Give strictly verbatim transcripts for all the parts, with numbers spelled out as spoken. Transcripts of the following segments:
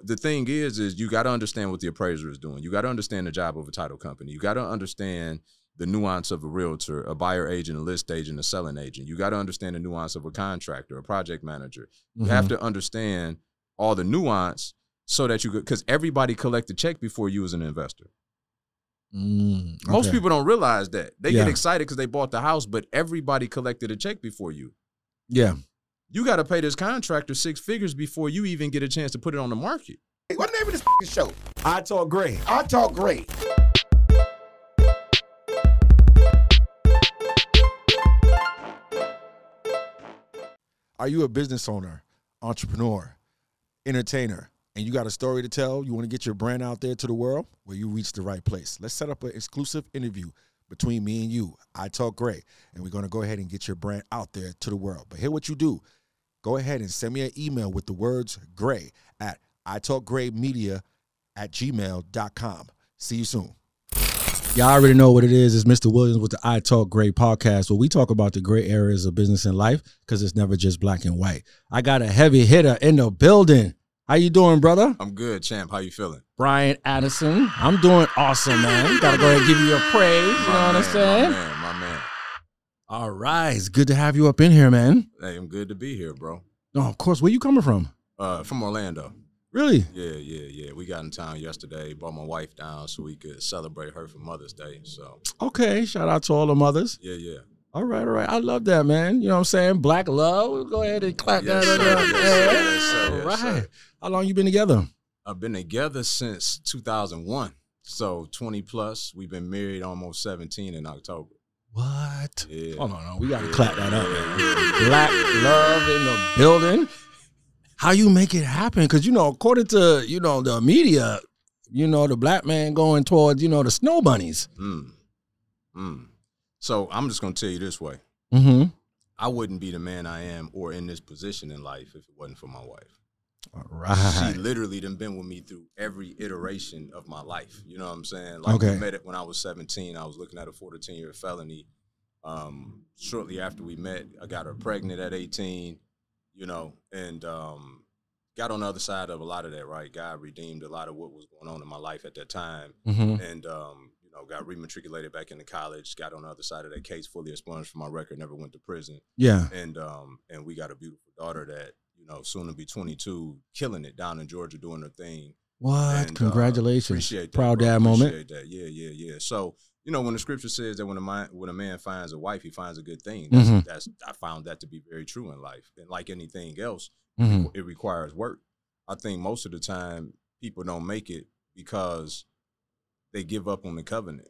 the thing is, is you got to understand what the appraiser is doing. You got to understand the job of a title company. You got to understand the nuance of a realtor, a buyer agent, a list agent, a selling agent. You got to understand the nuance of a contractor, a project manager. You mm-hmm. have to understand all the nuance so that you could, because everybody collect a check before you as an investor. Mm, okay. Most people don't realize that. They yeah. get excited because they bought the house, but everybody collected a check before you. Yeah. You got to pay this contractor six figures before you even get a chance to put it on the market. Hey, what's the name of this show? I Talk Gray. I Talk Gray. Are you a business owner, entrepreneur, entertainer, and you got a story to tell? You want to get your brand out there to the world? Well, you reached the right place. Let's set up an exclusive interview between me and you, I Talk Gray, and we're going to go ahead and get your brand out there to the world. But here what you do. Go ahead and send me an email with the words Gray at italkgraymedia at gmail dot com. See you soon. Y'all already know what it is. It's Mister Williams with the I Talk Gray podcast, where we talk about the gray areas of business and life because it's never just black and white. I got a heavy hitter in the building. How you doing, brother? I'm good, champ. How you feeling? Brian Addison. I'm doing awesome, man. Got to go ahead and give you your praise. You know my what man, I'm saying? My man, my man. All right. It's good to have you up in here, man. Hey, I'm good to be here, bro. No, of course. Where you coming from? Uh, from Orlando. Really? Yeah, yeah, yeah. We got in town yesterday, brought my wife down so we could celebrate her for Mother's Day. So okay, shout out to all the mothers. Yeah, yeah. All right, all right. I love that, man. You know what I'm saying? Black love. We'll go ahead and clap yes, that sir, up. yes, Yeah. sir, yes, sir, All yes, right. sir. How long you been together? I've been together since two thousand one. So twenty plus. We've been married almost seventeen in October. What? Yeah. Hold on, no. We got to yeah, clap that up, yeah, man. yeah. Black love in the building. How you make it happen? Because, you know, according to, you know, the media, you know, the black man going towards, you know, the snow bunnies. Mm. Mm. So I'm just going to tell you this way. Mm-hmm. I wouldn't be the man I am or in this position in life if it wasn't for my wife. All right. She literally done been with me through every iteration of my life. You know what I'm saying? Like okay. we met it when I was seventeen. I was looking at a four to ten year felony. Um, shortly after we met, I got her pregnant at eighteen, you know, and um, got on the other side of a lot of that, right? God redeemed a lot of what was going on in my life at that time. Mm-hmm. And, um, you know, got rematriculated back into college, got on the other side of that case, fully expunged from my record, never went to prison. Yeah. And, um, and we got a beautiful daughter that, you know, soon to be twenty-two, killing it down in Georgia, doing her thing. What? And, Congratulations. Uh, appreciate that, Proud bro. dad appreciate moment. That. Yeah, yeah, yeah. So, you know, when the scripture says that when a man, when a man finds a wife, he finds a good thing. That's, mm-hmm. that's I found that to be very true in life. And like anything else, mm-hmm. it requires work. I think most of the time people don't make it because they give up on the covenant.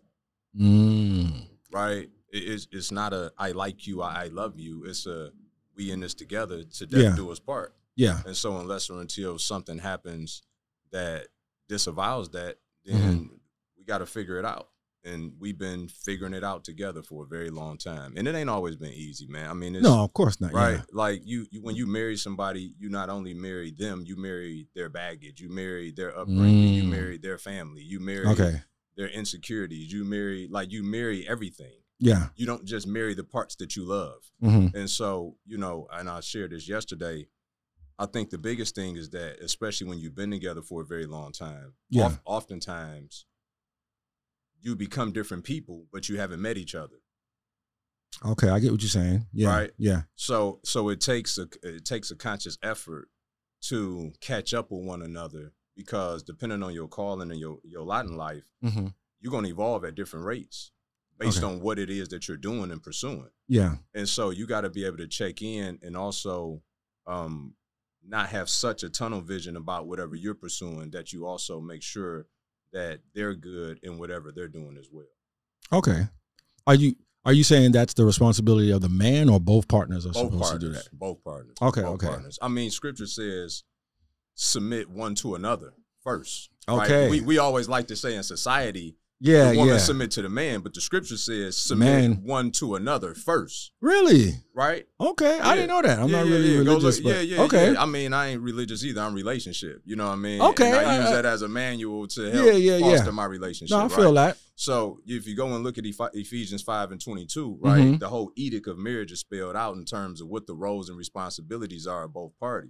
Mm. Right? It, it's it's not a I like you, I, I love you. It's a we in this together to death yeah. do us part. Yeah. And so unless or until something happens that disavows that, then mm-hmm. we got to figure it out. And we've been figuring it out together for a very long time. And it ain't always been easy, man. I mean, it's, no, of course not. Right? Yeah. Like you, you, when you marry somebody, you not only marry them, you marry their baggage, you marry their upbringing, mm. you marry their family, you marry okay. their insecurities, you marry, like you marry everything. Yeah. You don't just marry the parts that you love. Mm-hmm. And so, you know, and I shared this yesterday, I think the biggest thing is that, especially when you've been together for a very long time, yeah. oft, oftentimes you become different people, but you haven't met each other. Okay, I get what you're saying. Yeah. Right? Yeah. So so it takes a it takes a conscious effort to catch up with one another, because depending on your calling and your, your lot in life, mm-hmm. you're going to evolve at different rates based okay. on what it is that you're doing and pursuing. Yeah. And so you got to be able to check in and also um, not have such a tunnel vision about whatever you're pursuing that you also make sure that they're good in whatever they're doing as well. Okay. Are you are you saying that's the responsibility of the man, or both partners are both supposed partners, to do that? Both partners. Okay, both okay. Partners. I mean, scripture says submit one to another first. Okay. Right? We we always like to say in society, yeah, the woman yeah. submit to the man, but the scripture says submit man. one to another first. Really? Right? Okay. Yeah. I didn't know that. I'm yeah, not yeah, really yeah. religious. Look, but, yeah, yeah, okay. yeah. I mean, I ain't religious either. I'm relationship. You know what I mean? Okay. And I use uh, that as a manual to help yeah, yeah, foster yeah. my relationship. No, I right? feel that. So if you go and look at Ephesians five and twenty-two, right, mm-hmm. the whole edict of marriage is spelled out in terms of what the roles and responsibilities are of both parties.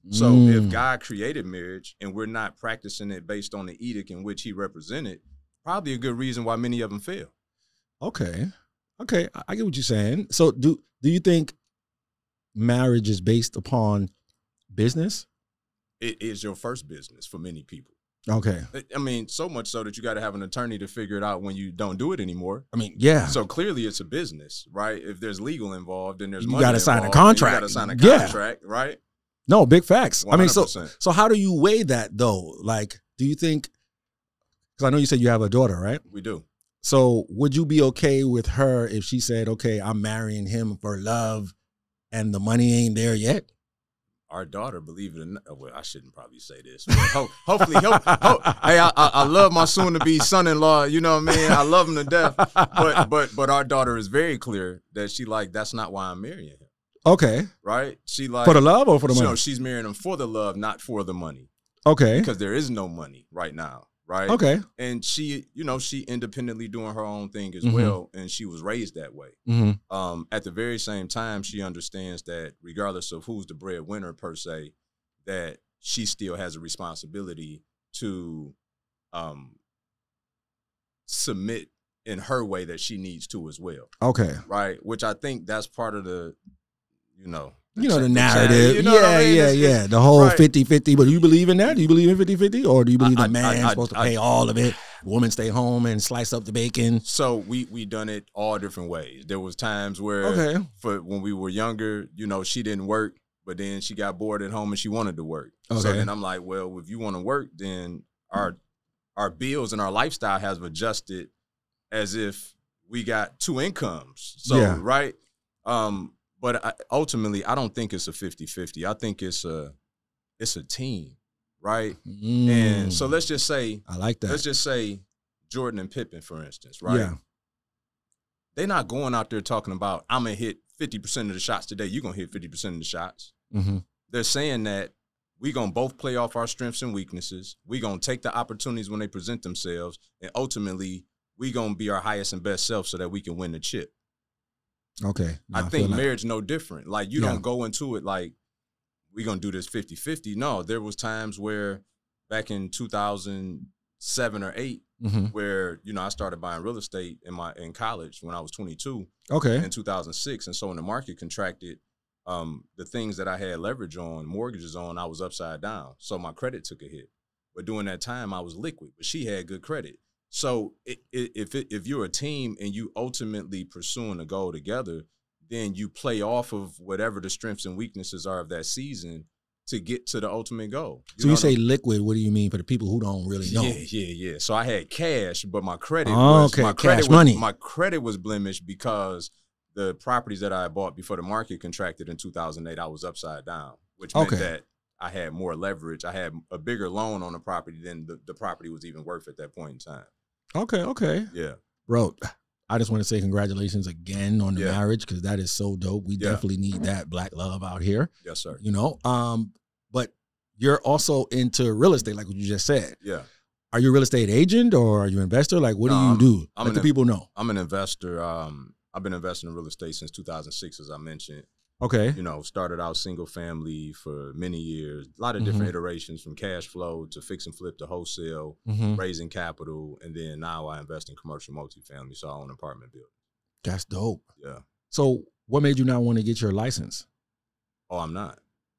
So Mm. if God created marriage and we're not practicing it based on the edict in which he represented, probably a good reason why many of them fail. Okay. Okay. I, I get what you're saying. So do do you think marriage is based upon business? It is your first business for many people. Okay. I mean, so much so that you got to have an attorney to figure it out when you don't do it anymore. I mean, yeah. So clearly it's a business, right? If there's legal involved, then there's You money gotta sign a involved, then contract. You got to sign a Yeah. contract, right? No, big facts. one hundred percent. I mean, so so how do you weigh that though? Like, do you think? Because I know you said you have a daughter, right? We do. So would you be okay with her if she said, "Okay, I'm marrying him for love, and the money ain't there yet"? Our daughter, believe it or not, well, I shouldn't probably say this. But ho- hopefully, ho- ho- hey, I, I, I love my soon-to-be son-in-law. You know what I mean? I love him to death. But but but our daughter is very clear that she like that's not why I'm marrying him. Okay. Right? She like For the love or for the you money? know, she's marrying him for the love, not for the money, Okay. because there is no money right now. Right? Okay. And she, you know, she independently doing her own thing as Mhm. well, and she was raised that way. Mm-hmm. Um, at the very same time, she understands that regardless of who's the breadwinner per se, that she still has a responsibility to um, submit in her way that she needs to as well, Okay. right? Which I think that's part of the, you know, You know, the cha- narrative. you know what yeah, I mean? yeah, It's- yeah. it's- The whole right. fifty-fifty. But do you believe in that? Do you believe in fifty-fifty? Or do you believe I- the man's I- I- supposed to I- pay all of it? Woman stay home and slice up the bacon? So we we done it all different ways. There was times where Okay. for when we were younger, you know, she didn't work, but then she got bored at home and she wanted to work. So Okay. then I'm like, well, if you want to work, then our our bills and our lifestyle has adjusted as if we got two incomes. So Yeah. right. Um, but I, ultimately, I don't think it's a fifty-fifty. I think it's a it's a team, right? Mm. And so let's just say I like that. let's just say Jordan and Pippen, for instance, right? Yeah. They're not going out there talking about, I'm going to hit fifty percent of the shots today. You're going to hit fifty percent of the shots. Mm-hmm. They're saying that we're going to both play off our strengths and weaknesses. We're going to take the opportunities when they present themselves. And ultimately, we're going to be our highest and best self so that we can win the chip. Okay. No, I feel think like- marriage no different. Like, you Yeah. don't go into it like, we're going to do this fifty-fifty. No, there was times where back in two thousand seven or eight, Mhm. where, you know, I started buying real estate in my in college when I was twenty-two Okay. in two thousand six. And so when the market contracted, um, the things that I had leverage on, mortgages on, I was upside down. So my credit took a hit. But during that time, I was liquid, but she had good credit. So it, it, if it, if you're a team and you ultimately pursuing a goal together, then you play off of whatever the strengths and weaknesses are of that season to get to the ultimate goal. So you know say what I'm- liquid, what do you mean for the people who don't really know? Yeah, yeah, yeah. So I had cash, but my credit Oh, was okay, my credit cash was, money. My credit was blemished because the properties that I had bought before the market contracted in two thousand eight, I was upside down, which meant Okay. that I had more leverage. I had a bigger loan on the property than the, the property was even worth at that point in time. Okay, okay. Yeah. Bro, I just want to say congratulations again on the Yeah. marriage because that is so dope. We Yeah. definitely need that black love out here, Yes, sir. you know. Um, but you're also into real estate, like what you just said. Yeah. Are you a real estate agent or are you an investor? Like, what No, do you I'm- do? I'm Let an the in- people know. I'm an investor. Um, I've been investing in real estate since two thousand six, as I mentioned. Okay. You know, started out single family for many years, a lot of different iterations from cash flow to fix and flip to wholesale, Mm-hmm. raising capital, and then now I invest in commercial multifamily, so I own apartment buildings. That's dope. Yeah. So what made you not want to get your license? Oh, I'm not.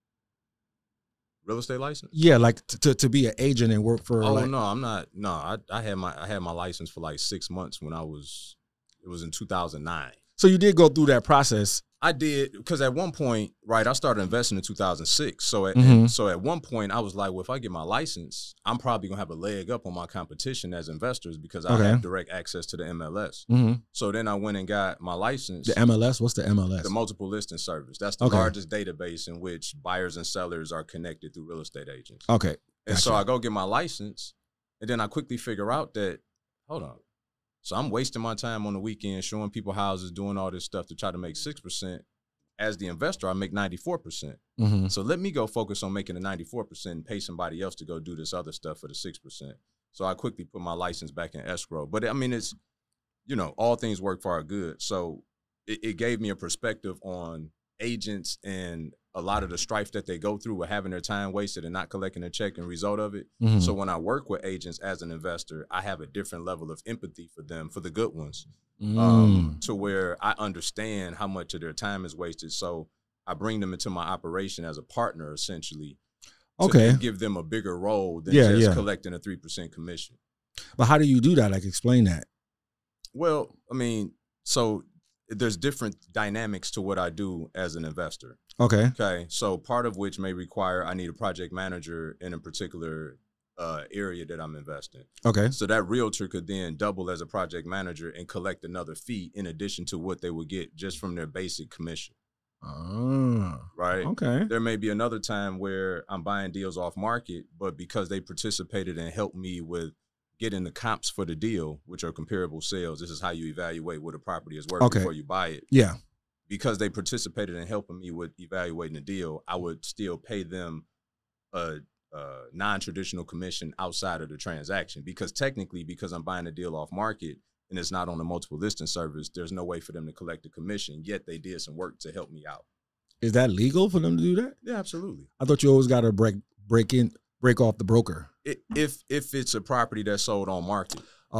Real estate license? Yeah, like t- to to be an agent and work for Oh like, no, I'm not. No, I, I had my I had my license for like six months when I was. It was in two thousand nine. So you did go through that process. I did because at one point, right, I started investing in two thousand six. So at Mhm. so at one point, I was like, well, if I get my license, I'm probably gonna have a leg up on my competition as investors because I Okay. have direct access to the M L S. Mm-hmm. So then I went and got my license. The M L S. What's the M L S? The multiple listing service. That's the Okay. largest database in which buyers and sellers are connected through real estate agents. Okay. And so gotcha. I go get my license, and then I quickly figure out that, hold on. So I'm wasting my time on the weekend showing people houses, doing all this stuff to try to make six percent. As the investor, I make ninety-four percent. Mm-hmm. So let me go focus on making the ninety-four percent and pay somebody else to go do this other stuff for the six percent. So I quickly put my license back in escrow. But I mean, it's, you know, all things work for our good. So it, it gave me a perspective on agents and a lot of the strife that they go through with having their time wasted and not collecting a check and result of it. Mhm. So when I work with agents as an investor, I have a different level of empathy for them, for the good ones, Mm. um, to where I understand how much of their time is wasted. So I bring them into my operation as a partner, essentially, to Okay. then give them a bigger role than Yeah, just yeah. collecting a three percent commission. But how do you do that? Like, explain that. Well, I mean, so there's different dynamics to what I do as an investor. Okay. Okay, so part of which may require I need a project manager in a particular uh, area that I'm investing. Okay. So that realtor could then double as a project manager and collect another fee in addition to what they would get just from their basic commission, Ah, right? okay. There may be another time where I'm buying deals off market, but because they participated and helped me with getting the comps for the deal, which are comparable sales, this is how you evaluate what a property is worth Okay. before you buy it. Yeah. Because they participated in helping me with evaluating the deal, I would still pay them a, a non-traditional commission outside of the transaction. Because technically, because I'm buying a deal off market and it's not on a multiple listing service, there's no way for them to collect a commission, yet they did some work to help me out. Is that legal for them to do that? Yeah, absolutely. I thought you always got to break break in break off the broker. It, if if it's a property that's sold on market,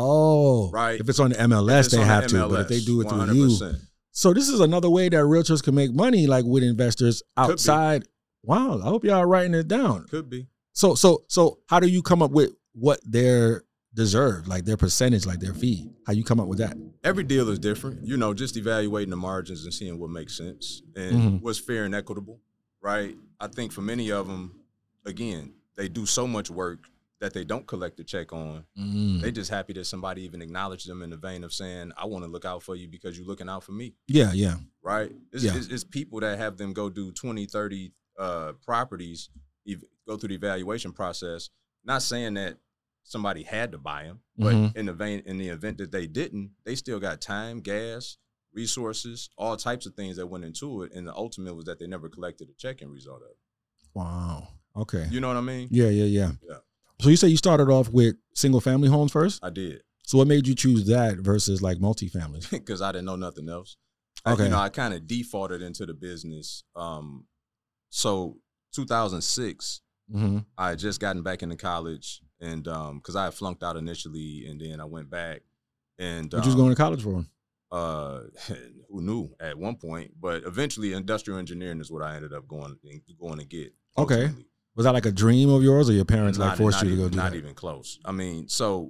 Oh, right. If it's on the M L S, If it's they on the have to. M L S, But if they do it through one hundred you, percent. so this is another way that realtors can make money, like with investors be. outside. Wow, I hope y'all are writing it down. Could be. So, so, so, how do you come up with what they're deserved, like their percentage, like their fee? How you come up with that? Every deal is different, you know, just evaluating the margins and seeing what makes sense and Mhm. what's fair and equitable, right? I think for many of them, again, they do so much work that they don't collect a check on. Mm. They just happy that somebody even acknowledged them in the vein of saying, I want to look out for you because you're looking out for me, Yeah, yeah. right? It's, Yeah. it's, it's people that have them go do twenty, thirty uh, properties, ev- go through the evaluation process, not saying that somebody had to buy them, but Mhm. in the vein, in the event that they didn't, they still got time, gas, resources, all types of things that went into it. And the ultimate was that they never collected a check in result of it. Wow. Okay. You know what I mean? Yeah, yeah, yeah. Yeah. So you say you started off with single family homes first? I did. So what made you choose that versus like multifamily? Because I didn't know nothing else. I- Okay. you know, I kind of defaulted into the business. Um, so two thousand six, Mm-hmm. I had just gotten back into college, and um, because I had flunked out initially, and then I went back. And What you was um, going to college for? uh, who knew at one point? But eventually, industrial engineering is what I ended up going going to get. Okay. ultimately. Was that like a dream of yours, or your parents like Not- forced not you to even, go do Not that? even close. I mean, so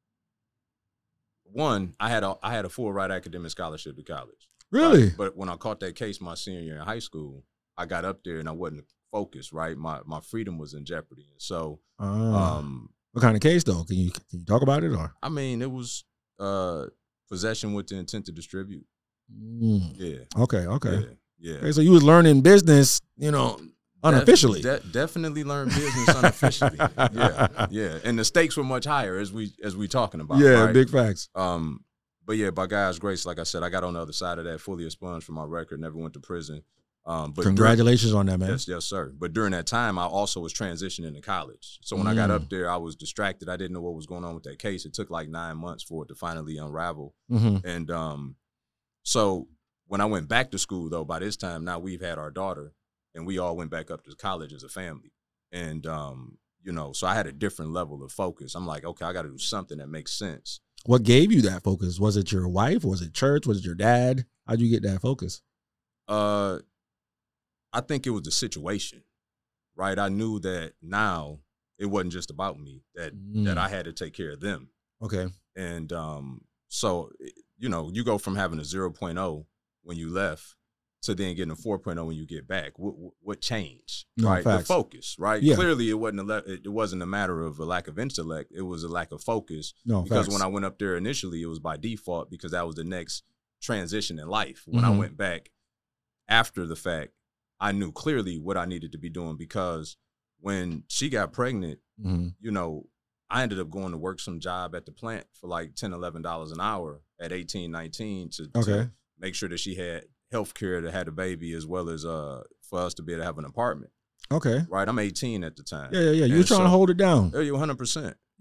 one, I had a I had a full ride academic scholarship to college. Really? Right? But when I caught that case my senior year in high school, I got up there and I wasn't focused. Right, my my freedom was in jeopardy. So, Ah. um, What kind of case though? Can you can you talk about it or? I mean, it was uh possession with the intent to distribute. Mm. Yeah. Okay. Okay. Yeah. Yeah. Okay. So you was learning business, you know, unofficially. De- de- definitely learned business unofficially. Yeah, yeah. And the stakes were much higher as we as we talking about. yeah. right? Big facts. Um, but yeah, by God's grace, like I said, I got on the other side of that, fully expunged from my record, never went to prison. Um, but Congratulations on that, during, man. yes, yes, sir. But during that time, I also was transitioning to college. So when I got Mm. up there, I was distracted. I didn't know what was going on with that case. It took like nine months for it to finally unravel. Mm-hmm. And um, so when I went back to school, though, by this time, now we've had our daughter, and we all went back up to college as a family. And, um, you know, so I had a different level of focus. I'm like, okay, I got to do something that makes sense. What gave you that focus? Was it your wife? Was it church? Was it your dad? How'd you get that focus? Uh, I think it was the situation, right? I knew that now it wasn't just about me, that Mm. that I had to take care of them. Okay. And um, so, you know, you go from having a zero point oh when you left to then getting a four point oh when you get back. What, what changed, No, right? facts. The focus, right? Yeah. Clearly, it wasn't a le- it wasn't a matter of a lack of intellect. It was a lack of focus. No, Because facts. when I went up there initially, it was by default because that was the next transition in life. When I Mhm. went back after the fact, I knew clearly what I needed to be doing because when she got pregnant, Mhm. you know, I ended up going to work some job at the plant for like ten, eleven dollars an hour at eighteen, nineteen to, Okay. to make sure that she had health care to have a baby as well as uh for us to be able to have an apartment. Okay. Right. I'm eighteen at the time. Yeah, yeah, yeah. You were And trying so- to hold it down. Yeah, you one hundred percent.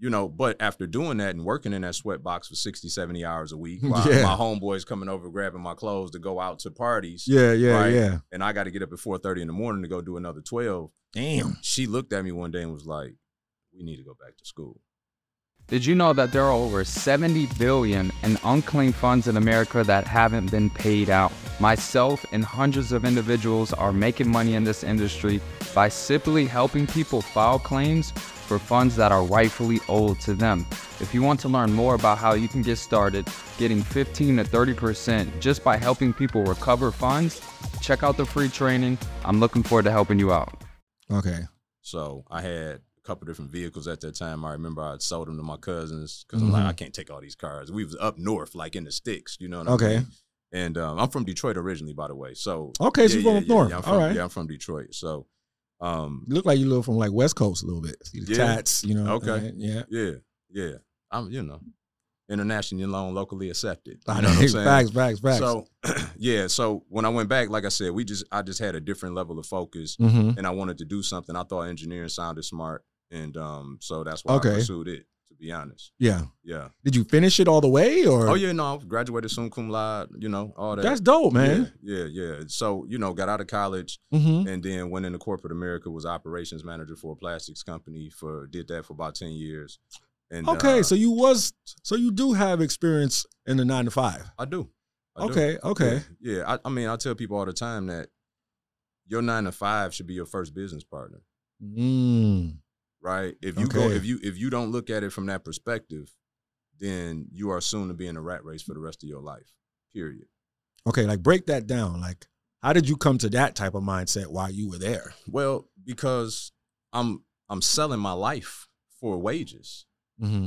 you know, but after doing that and working in that sweatbox for sixty, seventy hours a week, while Yeah. my homeboys coming over grabbing my clothes to go out to parties. Yeah, yeah, right? yeah. And I got to get up at four thirty in the morning to go do another twelve. Damn. She looked at me one day and was like, we need to go back to school. Did you know that there are over seventy billion dollars in unclaimed funds in America that haven't been paid out? Myself and hundreds of individuals are making money in this industry by simply helping people file claims for funds that are rightfully owed to them. If you want to learn more about how you can get started getting fifteen to thirty percent just by helping people recover funds, check out the free training. I'm looking forward to helping you out. Okay. So I had a couple different vehicles at that time. I remember I sold them to my cousins because I'm Mhm. like, I can't take all these cars. We was up north, like in the sticks, you know what I Okay. mean? And um, I'm from Detroit originally, by the way. So Okay, so yeah, you from yeah, up yeah, north. Yeah, I'm All from, right. yeah, I'm from Detroit. So um, You look like you live from like West Coast a little bit. See the Yeah. tats, you know. Okay. right? Yeah. yeah, yeah. I'm, you know, internationally known, locally accepted. You I know what I'm saying? Facts, facts, facts. So yeah, so when I went back, like I said, we just I just had a different level of focus, mm-hmm. and I wanted to do something. I thought engineering sounded smart, and um, so that's why Okay. I pursued it. To be honest, Yeah. yeah. Did you finish it all the way, or? Oh yeah, no, I graduated summa cum laude. You know all that. That's dope, man. Yeah, yeah, yeah. So you know, got out of college, Mm-hmm. and then went into corporate America. Was operations manager for a plastics company. For did that for about ten years. And Okay, uh, so you was, so you do have experience in the nine to five. I do. I do. Okay, okay. Yeah, yeah. I, I mean, I tell people all the time that your nine to five should be your first business partner, Mm. right? If you go, Okay. if you if you don't look at it from that perspective, then you are soon to be in a rat race for the rest of your life. Period. Okay, like break that down. Like, how did you come to that type of mindset while you were there? Well, because I'm I'm selling my life for wages. Mm-hmm.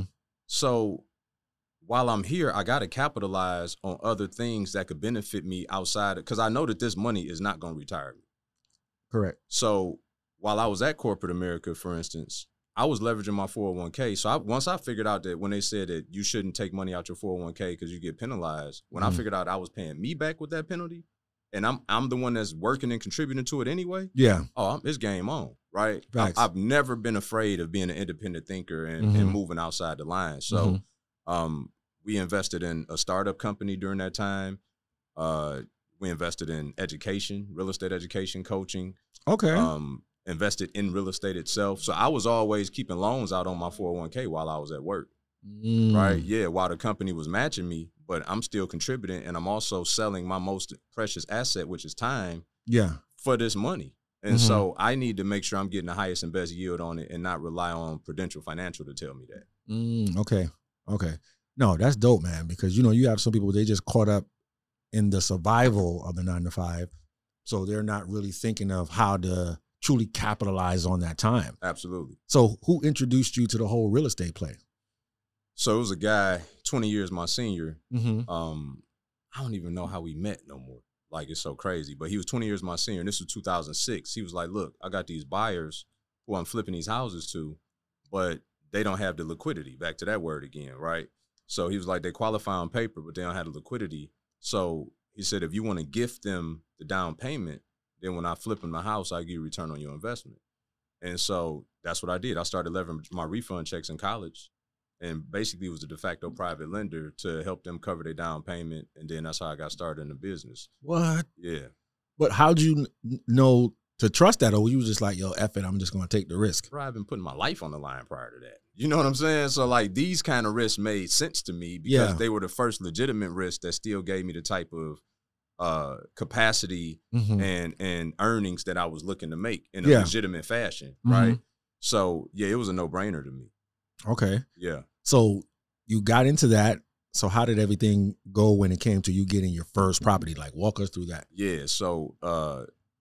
So while I'm here, I got to capitalize on other things that could benefit me outside, because I know that this money is not going to retire me. Correct. So while I was at corporate America, for instance, I was leveraging my four oh one k. So I, once I figured out that when they said that you shouldn't take money out your four oh one k because you get penalized, when Mhm. I figured out I was paying me back with that penalty, and I'm I'm the one that's working and contributing to it anyway, Yeah. oh, I'm, it's game on, right? I've, Facts. I've never been afraid of being an independent thinker and, Mhm. and moving outside the line. So Mhm. um, we invested in a startup company during that time. Uh, we invested in education, real estate education, coaching. Okay. Um, invested in real estate itself. So I was always keeping loans out on my four oh one k while I was at work, Mm. right? Yeah, while the company was matching me, but I'm still contributing, and I'm also selling my most precious asset, which is time, Yeah. for this money. And Mhm. so I need to make sure I'm getting the highest and best yield on it and not rely on Prudential Financial to tell me that. Mm, okay. Okay. No, that's dope, man, because, you know, you have some people, they just caught up in the survival of the nine to five. So they're not really thinking of how to truly capitalize on that time. Absolutely. So who introduced you to the whole real estate play? So it was a guy, twenty years my senior. Mm-hmm. Um, I don't even know how we met no more. Like, it's so crazy. But he was twenty years my senior, and this was two thousand six. He was like, look, I got these buyers who I'm flipping these houses to, but they don't have the liquidity. Back to that word again, right? So he was like, they qualify on paper, but they don't have the liquidity. So he said, if you want to gift them the down payment, then when I flip them the house, I give you a return on your investment. And so that's what I did. I started leveraging my refund checks in college, and basically was a de facto private lender to help them cover their down payment. And then that's how I got started in the business. What? Yeah. But how'd you n- know to trust that? Or you was just like, yo, F it, I'm just going to take the risk? Bro, I've been putting my life on the line prior to that. You know what I'm saying? So like these kind of risks made sense to me because Yeah. they were the first legitimate risks that still gave me the type of uh, capacity Mm-hmm. and and earnings that I was looking to make in a Yeah. legitimate fashion, Mhm. right? So yeah, it was a no-brainer to me. Okay. Yeah. So you got into that. So how did everything go when it came to you getting your first property? Like, walk us through that. Yeah. So uh,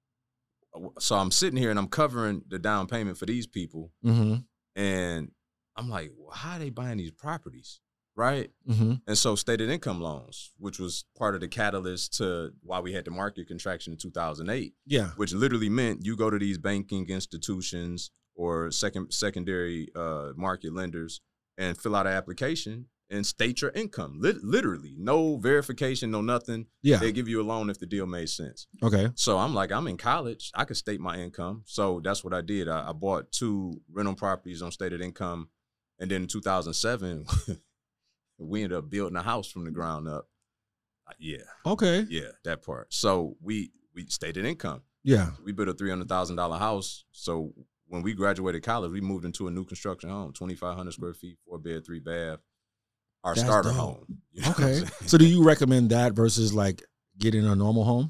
so I'm sitting here and I'm covering the down payment for these people, Mm-hmm. and I'm like, well, how are they buying these properties, right? Mm-hmm. And so stated income loans, which was part of the catalyst to why we had the market contraction in two thousand eight, Yeah. which literally meant you go to these banking institutions or second secondary uh, market lenders and fill out an application and state your income. Lit- literally, no verification, no nothing. Yeah. They give you a loan if the deal made sense. Okay. So I'm like, I'm in college. I could state my income. So that's what I did. I, I bought two rental properties on stated income And then in two thousand seven, we ended up building a house from the ground up. Yeah. Okay. Yeah, that part. So we we stated income. Yeah. We built a three hundred thousand dollars house. So when we graduated college, we moved into a new construction home, twenty-five hundred square feet, four bed, three bath, our That's starter dope. home. You know Okay. what I'm saying? So do you recommend that versus like getting a normal home?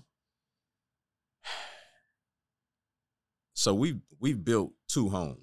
So we we've built two homes.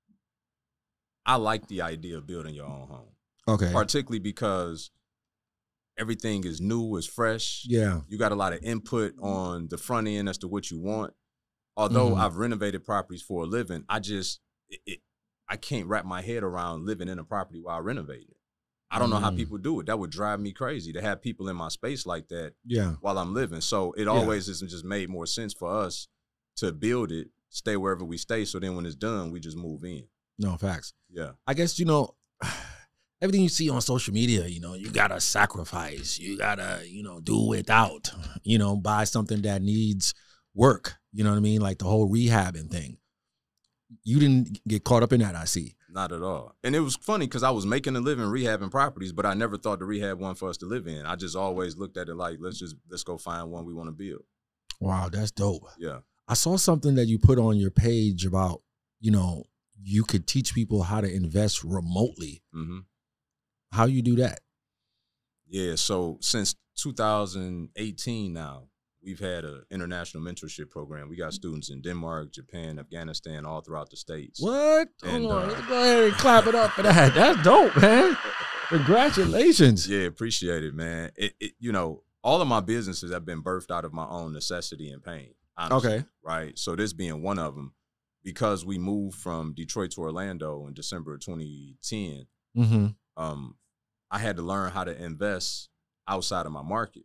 I like the idea of building your own home, Okay. particularly because everything is new, is fresh. Yeah. You got a lot of input on the front end as to what you want. Although Mhm. I've renovated properties for a living, I just it, it, I can't wrap my head around living in a property while renovating it. I don't know how Mm. people do it. That would drive me crazy to have people in my space like that Yeah. while I'm living. So it always has just made more sense for us to build it, stay wherever we stay. So then when it's done, we just move in. No, facts. Yeah. I guess, you know, everything you see on social media, you know, you gotta sacrifice. You gotta, you know, do without, you know, buy something that needs work. You know what I mean? Like the whole rehabbing thing. You didn't get caught up in that, I see. Not at all. And it was funny because I was making a living rehabbing properties, but I never thought to rehab one for us to live in. I just always looked at it like, let's just, let's go find one we want to build. Wow, that's dope. Yeah. I saw something that you put on your page about, you know, you could teach people how to invest remotely. Mm-hmm. How you do that? Yeah. So since two thousand eighteen now, we've had an international mentorship program. We got students in Denmark, Japan, Afghanistan, all throughout the states. What? And, Hold on. uh, Let's go ahead and clap it up for that. That's dope, man. Congratulations. Yeah, appreciate it, man. It, it, you know, all of my businesses have been birthed out of my own necessity and pain. Honestly, Okay. right? So this being one of them, because we moved from Detroit to Orlando in December of twenty ten, Mm-hmm. um, I had to learn how to invest outside of my market.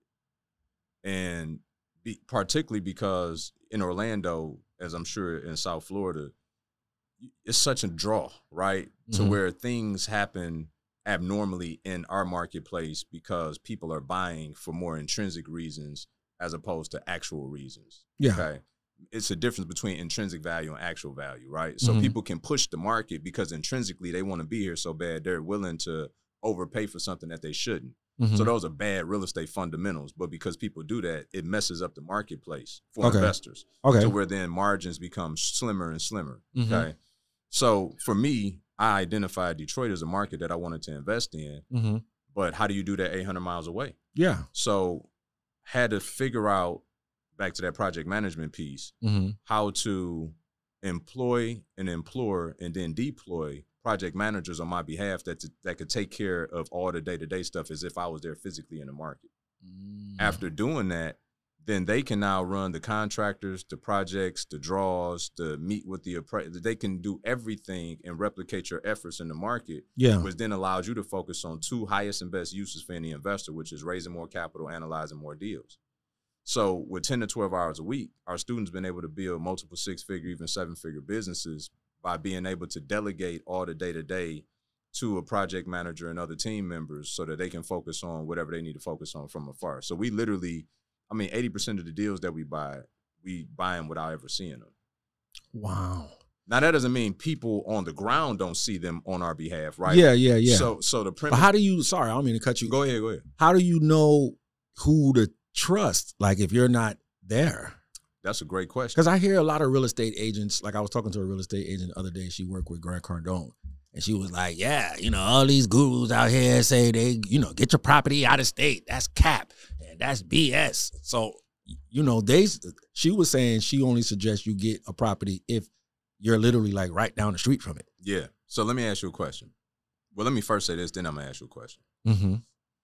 And be, particularly because in Orlando, as I'm sure in South Florida, it's such a draw, right? To Mhm. where things happen abnormally in our marketplace because people are buying for more intrinsic reasons as opposed to actual reasons. Yeah. Okay. It's a difference between intrinsic value and actual value, right? So Mhm. people can push the market because intrinsically they want to be here so bad they're willing to overpay for something that they shouldn't. Mhm. So those are bad real estate fundamentals. But because people do that, it messes up the marketplace for Okay. investors. Okay. To where then margins become slimmer and slimmer. Mhm. Okay. So for me, I identified Detroit as a market that I wanted to invest in. Mm-hmm. But how do you do that eight hundred miles away? Yeah. So had to figure out, back to that project management piece, Mm-hmm. how to employ and implore and then deploy project managers on my behalf that that could take care of all the day-to-day stuff as if I was there physically in the market. Mm-hmm. After doing that, then they can now run the contractors, the projects, the draws, the meet with the appraisal. They can do everything and replicate your efforts in the market, Yeah. which then allows you to focus on two highest and best uses for any investor, which is raising more capital, analyzing more deals. So with ten to twelve hours a week, our students been able to build multiple six-figure, even seven-figure businesses by being able to delegate all the day-to-day to a project manager and other team members so that they can focus on whatever they need to focus on from afar. So we literally, I mean, eighty percent of the deals that we buy, we buy them without ever seeing them. Wow. Now, that doesn't mean people on the ground don't see them on our behalf, right? Yeah, yeah, yeah. So, so the but premise. how do you, sorry, I don't mean to cut you. Go ahead, go ahead. How do you know who to trust? Like if you're not there? That's a great question. Because I hear a lot of real estate agents, like I was talking to a real estate agent the other day, she worked with Grant Cardone. And she was like, yeah, you know, all these gurus out here say they, you know, get your property out of state. That's cap. And that's B S. So, you know, they, she was saying she only suggests you get a property if you're literally like right down the street from it. Yeah. So let me ask you a question. Well, let me first say this, then I'm going to ask you a question. Mm-hmm.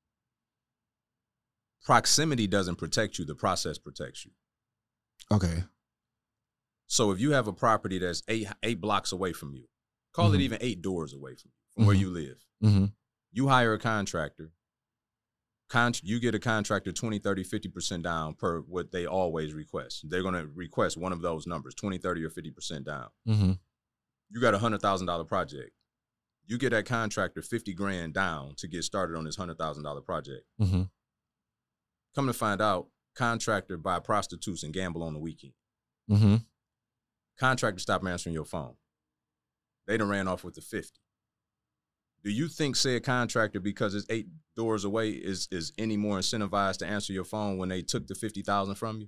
Proximity doesn't protect you. The process protects you. Okay. So if you have a property that's eight eight blocks away from you, call Mhm. it even eight doors away from you, from where Mhm. you live, Mm-hmm. you hire a contractor, Con- you get a contractor twenty, thirty, fifty percent down per what they always request. They're going to request one of those numbers, twenty, thirty, or fifty percent down. Mm-hmm. You got a one hundred thousand dollars project. You get that contractor fifty grand down to get started on this one hundred thousand dollars project. Mm-hmm. Come to find out, contractor buy prostitutes and gamble on the weekend. Mm-hmm. Contractor stop answering your phone. They done ran off with the fifty. Do you think said contractor, because it's eight doors away, is is any more incentivized to answer your phone when they took the fifty thousand from you?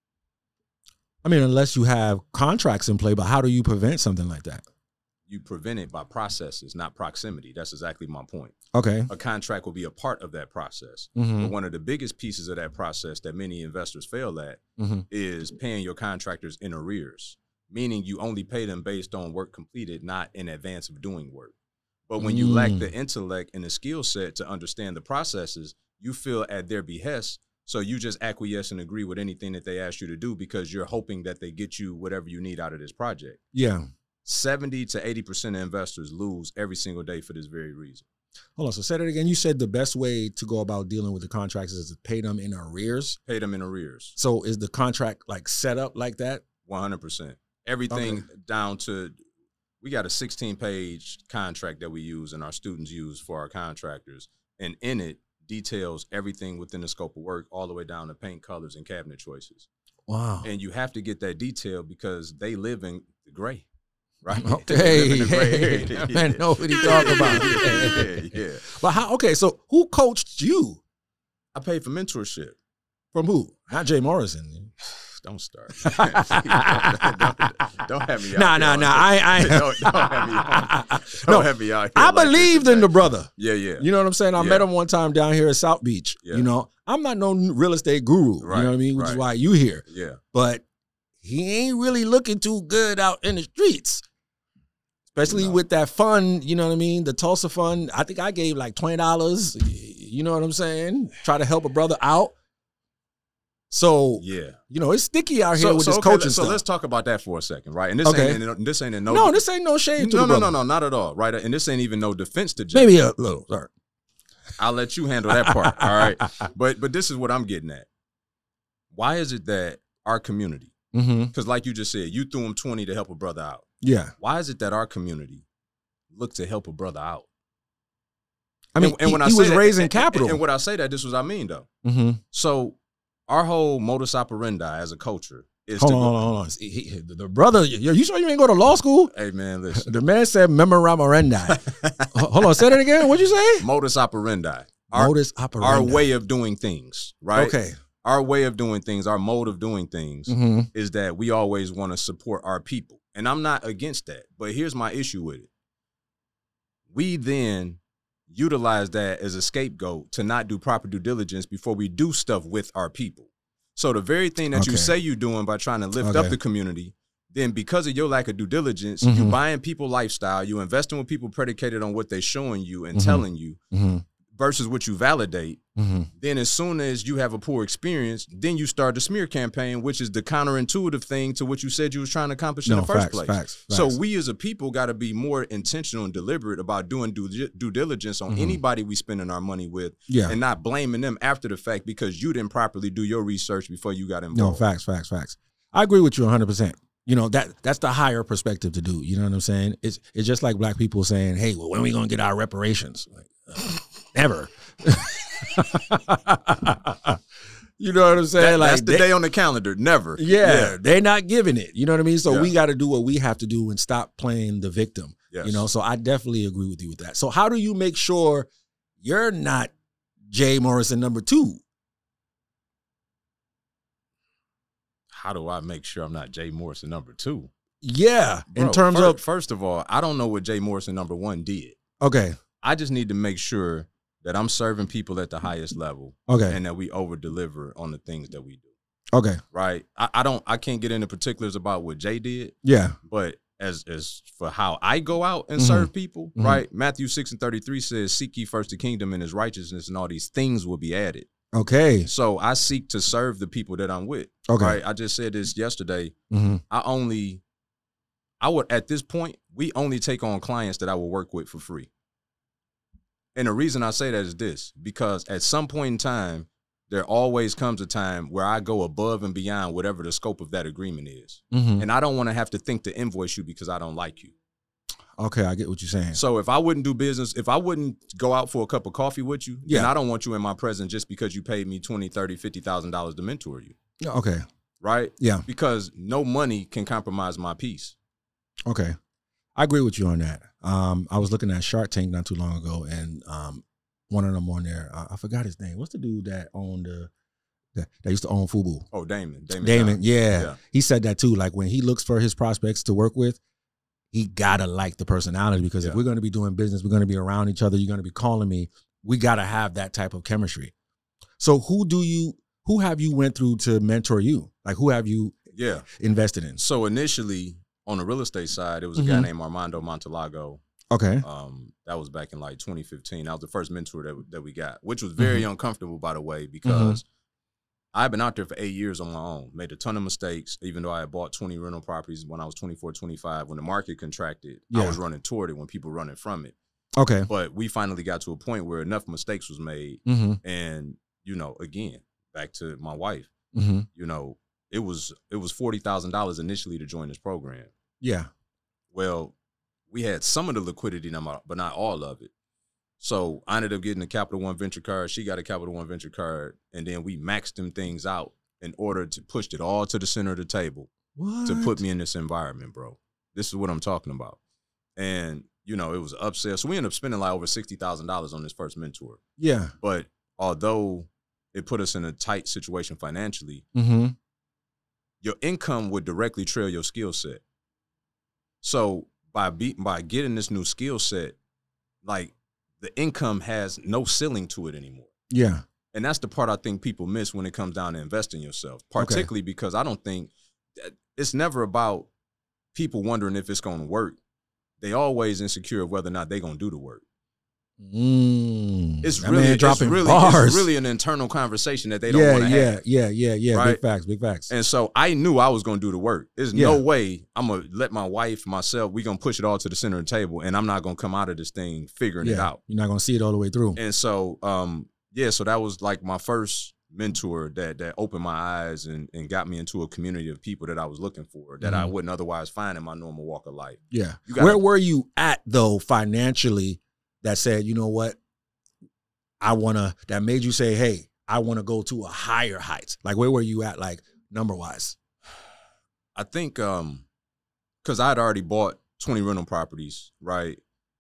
I mean, unless you have contracts in play, but how do you prevent something like that? You prevent it by processes, not proximity. That's exactly my point. Okay. A contract will be a part of that process. Mm-hmm. But one of the biggest pieces of that process that many investors fail at Mm-hmm. is paying your contractors in arrears, meaning you only pay them based on work completed, not in advance of doing work. But when you Mm. lack the intellect and the skill set to understand the processes, you feel at their behest. So you just acquiesce and agree with anything that they ask you to do because you're hoping that they get you whatever you need out of this project. Yeah. seventy to eighty percent of investors lose every single day for this very reason. Hold on. So say that again. You said the best way to go about dealing with the contracts is to pay them in arrears. Pay them in arrears. So is the contract like set up like that? one hundred percent. Everything Okay. down to, we got a sixteen page contract that we use and our students use for our contractors. And in it details everything within the scope of work, all the way down to paint colors and cabinet choices. Wow. And you have to get that detail because they live in the gray. Right. Okay. They live in the gray Hey, area. I know what he talking about. Yeah, yeah. But how? Okay. So who coached you? I paid for mentorship. From who? Not Jay Morrison. Don't start. don't, don't have me out Nah, here nah, on nah. this. I, I. don't, don't have me out, don't No, have me out here I like this believed in today. the brother. Yeah, yeah. You know what I'm saying? I Yeah. met him one time down here at South Beach. Yeah. You know, I'm not no real estate guru. Right, You know what I mean? Which is right. why you here. Yeah. But he ain't really looking too good out in the streets. Especially No. with that fund, you know what I mean? The Tulsa fund. I think I gave like twenty dollars. You know what I'm saying? Try to help a brother out. So, Yeah. you know, it's sticky out here with this okay, coaching let's- so stuff. let's talk about that for a second, right? And this Okay. ain't in, this ain't in no no, this ain't no shade to no, the no, brother. no, no, not at all, right? And this ain't even no defense to Jay. Maybe a little. Sorry. I'll let you handle that part, all right? But but this is what I'm getting at. Why is it that our community, Mm-hmm. because like you just said, you threw him twenty to help a brother out. Yeah. Why is it that our community look to help a brother out? I mean, and, and he, when I he say was that- raising and- capital. And, and when I say that, this was I mean though. mm-hmm. So our whole modus operandi as a culture is Hold to on, go, hold on, hold on. He- he- the the brother, you, you sure you ain't go to law school? hey man, listen. The man said memorandum. Hold on, say that again. What'd you say? Modus operandi. Our, Modus operandi. our way of doing things, right? Okay. Our way of doing things, our mode of doing things Mm-hmm. is that we always want to support our people. And I'm not against that. But here's my issue with it. We then utilize that as a scapegoat to not do proper due diligence before we do stuff with our people. So the very thing that Okay. you say you're doing by trying to lift Okay. up the community, then because of your lack of due diligence, Mhm. you buying people lifestyle, you investing with people predicated on what they're showing you and Mhm. telling you Mm-hmm. versus what you validate. Mm-hmm. Then as soon as you have a poor experience, then you start the smear campaign, which is the counterintuitive thing to what you said you was trying to accomplish in No, the first facts, place. facts, So facts. we as a people got to be more intentional and deliberate about doing due, due diligence on Mhm. anybody we spending our money with Yeah. and not blaming them after the fact because you didn't properly do your research before you got No, involved. facts, facts, facts. I agree with you one hundred percent. You know, that that's the higher perspective to do. You know what I'm saying? It's it's just like black people saying, hey, well, when are we going to get our reparations? Like, uh, never. You know what I'm saying? That- like that's the they- day on the calendar. Never. Yeah, they're not giving it. You know what I mean? So Yeah. we got to do what we have to do and stop playing the victim. Yes. You know, so I definitely agree with you with that. So how do you make sure you're not Jay Morrison number two? How do I make sure I'm not Jay Morrison number two? Yeah, in Bro, terms fir- of first of all, I don't know what Jay Morrison number one did. okay, I just need to make sure that I'm serving people at the highest level okay, and that we over deliver on the things that we do. okay, Right. I, I don't I can't get into particulars about what Jay did, yeah, but as as for how I go out and Mhm. serve people, Mhm. right? Matthew six and thirty-three says, seek ye first the kingdom and his righteousness, and all these things will be added. okay, So I seek to serve the people that I'm with. okay, Right. I just said this yesterday. hmm I only I would at this point, we only take on clients that I will work with for free. And the reason I say that is this, because at some point in time, there always comes a time where I go above and beyond whatever the scope of that agreement is. hmm And I don't want to have to think to invoice you because I don't like you. okay, I get what you're saying. So if I wouldn't do business, if I wouldn't go out for a cup of coffee with you, then Yeah. I don't want you in my presence just because you paid me twenty, thirty, fifty thousand dollars to mentor you. Okay, Right? yeah, Because no money can compromise my peace. okay. I agree with you on that. Um, I was looking at Shark Tank not too long ago, and um, one of them on there, uh, I forgot his name. What's the dude that owned the that, that used to own Fubu? Oh, Damon. Damon. Damon, John. yeah. yeah. He said that too. Like when he looks for his prospects to work with, he gotta like the personality because Yeah. if we're gonna be doing business, we're gonna be around each other. You're gonna be calling me. We gotta have that type of chemistry. So who do you? Who have you went through to mentor you? Like who have you? Yeah. Invested in? So initially on the real estate side, it was a guy Mhm. named Armando Montalago. Okay. Um, that was back in like twenty fifteen. That was the first mentor that that we got, which was very Mhm. uncomfortable, by the way, because I've been out there for eight years on my own, made a ton of mistakes, even though I had bought twenty rental properties when I was twenty-four, twenty-five. When the market contracted, Yeah. I was running toward it when people were running from it. Okay. But we finally got to a point where enough mistakes was made. Mm-hmm. And, you know, again, back to my wife, Mm-hmm. you know, it was it was forty thousand dollars initially to join this program. Yeah. Well, we had some of the liquidity, but not all of it. So I ended up getting a Capital One Venture card. She got a Capital One Venture card. And then we maxed them things out in order to push it all to the center of the table What? to put me in this environment, bro. This is what I'm talking about. And, you know, it was an upsell. So we ended up spending like over sixty thousand dollars on this first mentor. Yeah. But although it put us in a tight situation financially, Mm-hmm. your income would directly trail your skill set. So by be, by getting this new skill set, like the income has no ceiling to it anymore. Yeah. And that's the part I think people miss when it comes down to investing in yourself, particularly because I don't think it's never about people wondering if it's going to work. They always insecure of whether or not they're going to do the work. Mm. It's That really, man it's dropping really, bars. it's really an internal conversation that they don't yeah, want to yeah, have. yeah, yeah, yeah. Right? Big facts, big facts. And so I knew I was going to do the work. There's Yeah. no way I'm going to let my wife, myself, we're going to push it all to the center of the table, and I'm not going to come out of this thing figuring yeah. it out. You're not gonna see it all the way through. And so, um, yeah, so that was like my first mentor that that opened my eyes and, and got me into a community of people that I was looking for that I Mhm. wouldn't otherwise find in my normal walk of life. Yeah. You gotta- Where were you at though financially that said, you know what, I wanna that made you say, hey, I wanna go to a higher height? Like where were you at, like number wise? I think um because I had already bought twenty rental properties, right?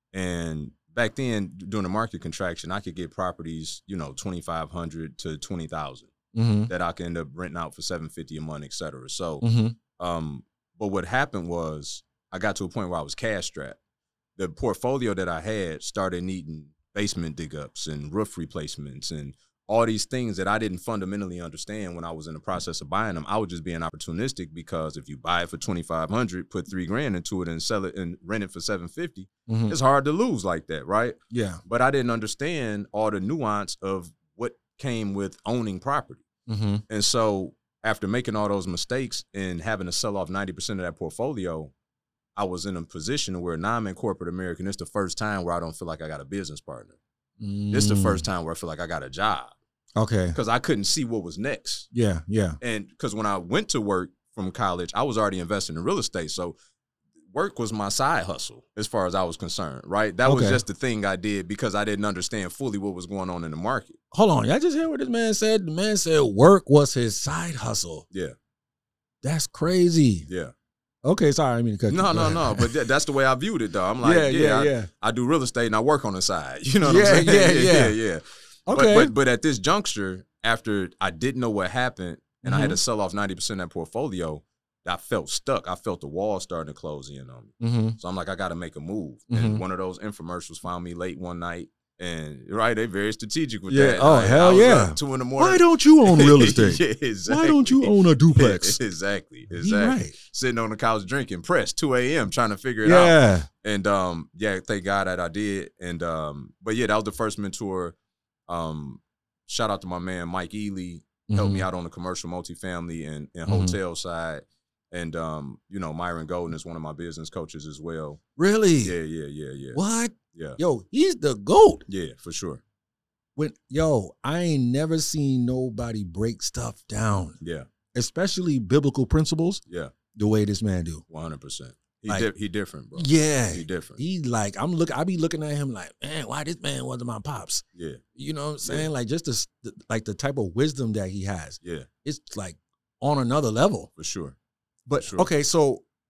And back then, during the market contraction, I could get properties, you know, twenty-five hundred to twenty thousand Mm-hmm. that I could end up renting out for seven fifty a month, et cetera. So, Mm-hmm. um, but what happened was I got to a point where I was cash strapped. The portfolio that I had started needing basement dig ups and roof replacements and all these things that I didn't fundamentally understand when I was in the process of buying them. I was just being opportunistic because if you buy it for twenty-five hundred, put three grand into it and sell it and rent it for seven fifty, Mm-hmm. it's hard to lose like that, right? Yeah. But I didn't understand all the nuance of what came with owning property. Mm-hmm. And so after making all those mistakes and having to sell off ninety percent of that portfolio, I was in a position where now I'm in corporate America, and it's the first time where I don't feel like I got a business partner. This is the first time where I feel like I got a job Okay. because I couldn't see what was next. Yeah, yeah. And because when I went to work from college, I was already investing in real estate. So work was my side hustle as far as I was concerned, right? That was Okay. just the thing I did because I didn't understand fully what was going on in the market. Hold on. Y'all just hear what this man said? The man said work was his side hustle. Yeah, That's crazy. yeah. Okay, sorry, I mean to cut you. No, Go no, ahead. no. But th- that's the way I viewed it, though. I'm like, yeah, yeah, yeah, I, yeah. I do real estate and I work on the side. You know what Yeah, I'm saying? yeah, yeah, yeah. yeah. Okay. But, but but at this juncture, after I didn't know what happened and I had Mhm. to sell off ninety percent of that portfolio, I felt stuck. I felt the wall starting to close in on me. mm-hmm. So I'm like, I got to make a move. Mhm. And one of those infomercials found me late one night. And right, they very strategic with Yeah. that. Oh, I- hell I was yeah. up two in the morning. Why don't you own real estate? Yeah, exactly. Why don't you own a duplex? exactly. He Exactly. right. Sitting on the couch drinking, press two a.m. trying to figure it out. Yeah. And um, yeah, thank God that I did. And um, but yeah, that was the first mentor. Um, shout out to my man Mike Ely, helped me Mhm. out on the commercial multifamily and, and Mhm. hotel side. And um, you know, Myron Golden is one of my business coaches as well. Really? Yeah, yeah, yeah, yeah. What? Yeah. Yo, he's the GOAT. Yeah, for sure. When yo, I ain't never seen nobody break stuff down, Yeah, especially biblical principles, yeah, the way this man do. one hundred percent. He Like- di- he different, bro. Yeah. He different. He like, I'm look. I be looking at him like, man, why this man wasn't my pops? Yeah, You know what I'm saying? Yeah. Like just the, the like the type of wisdom that he has. yeah, It's like on another level. for sure. But Sure. okay, so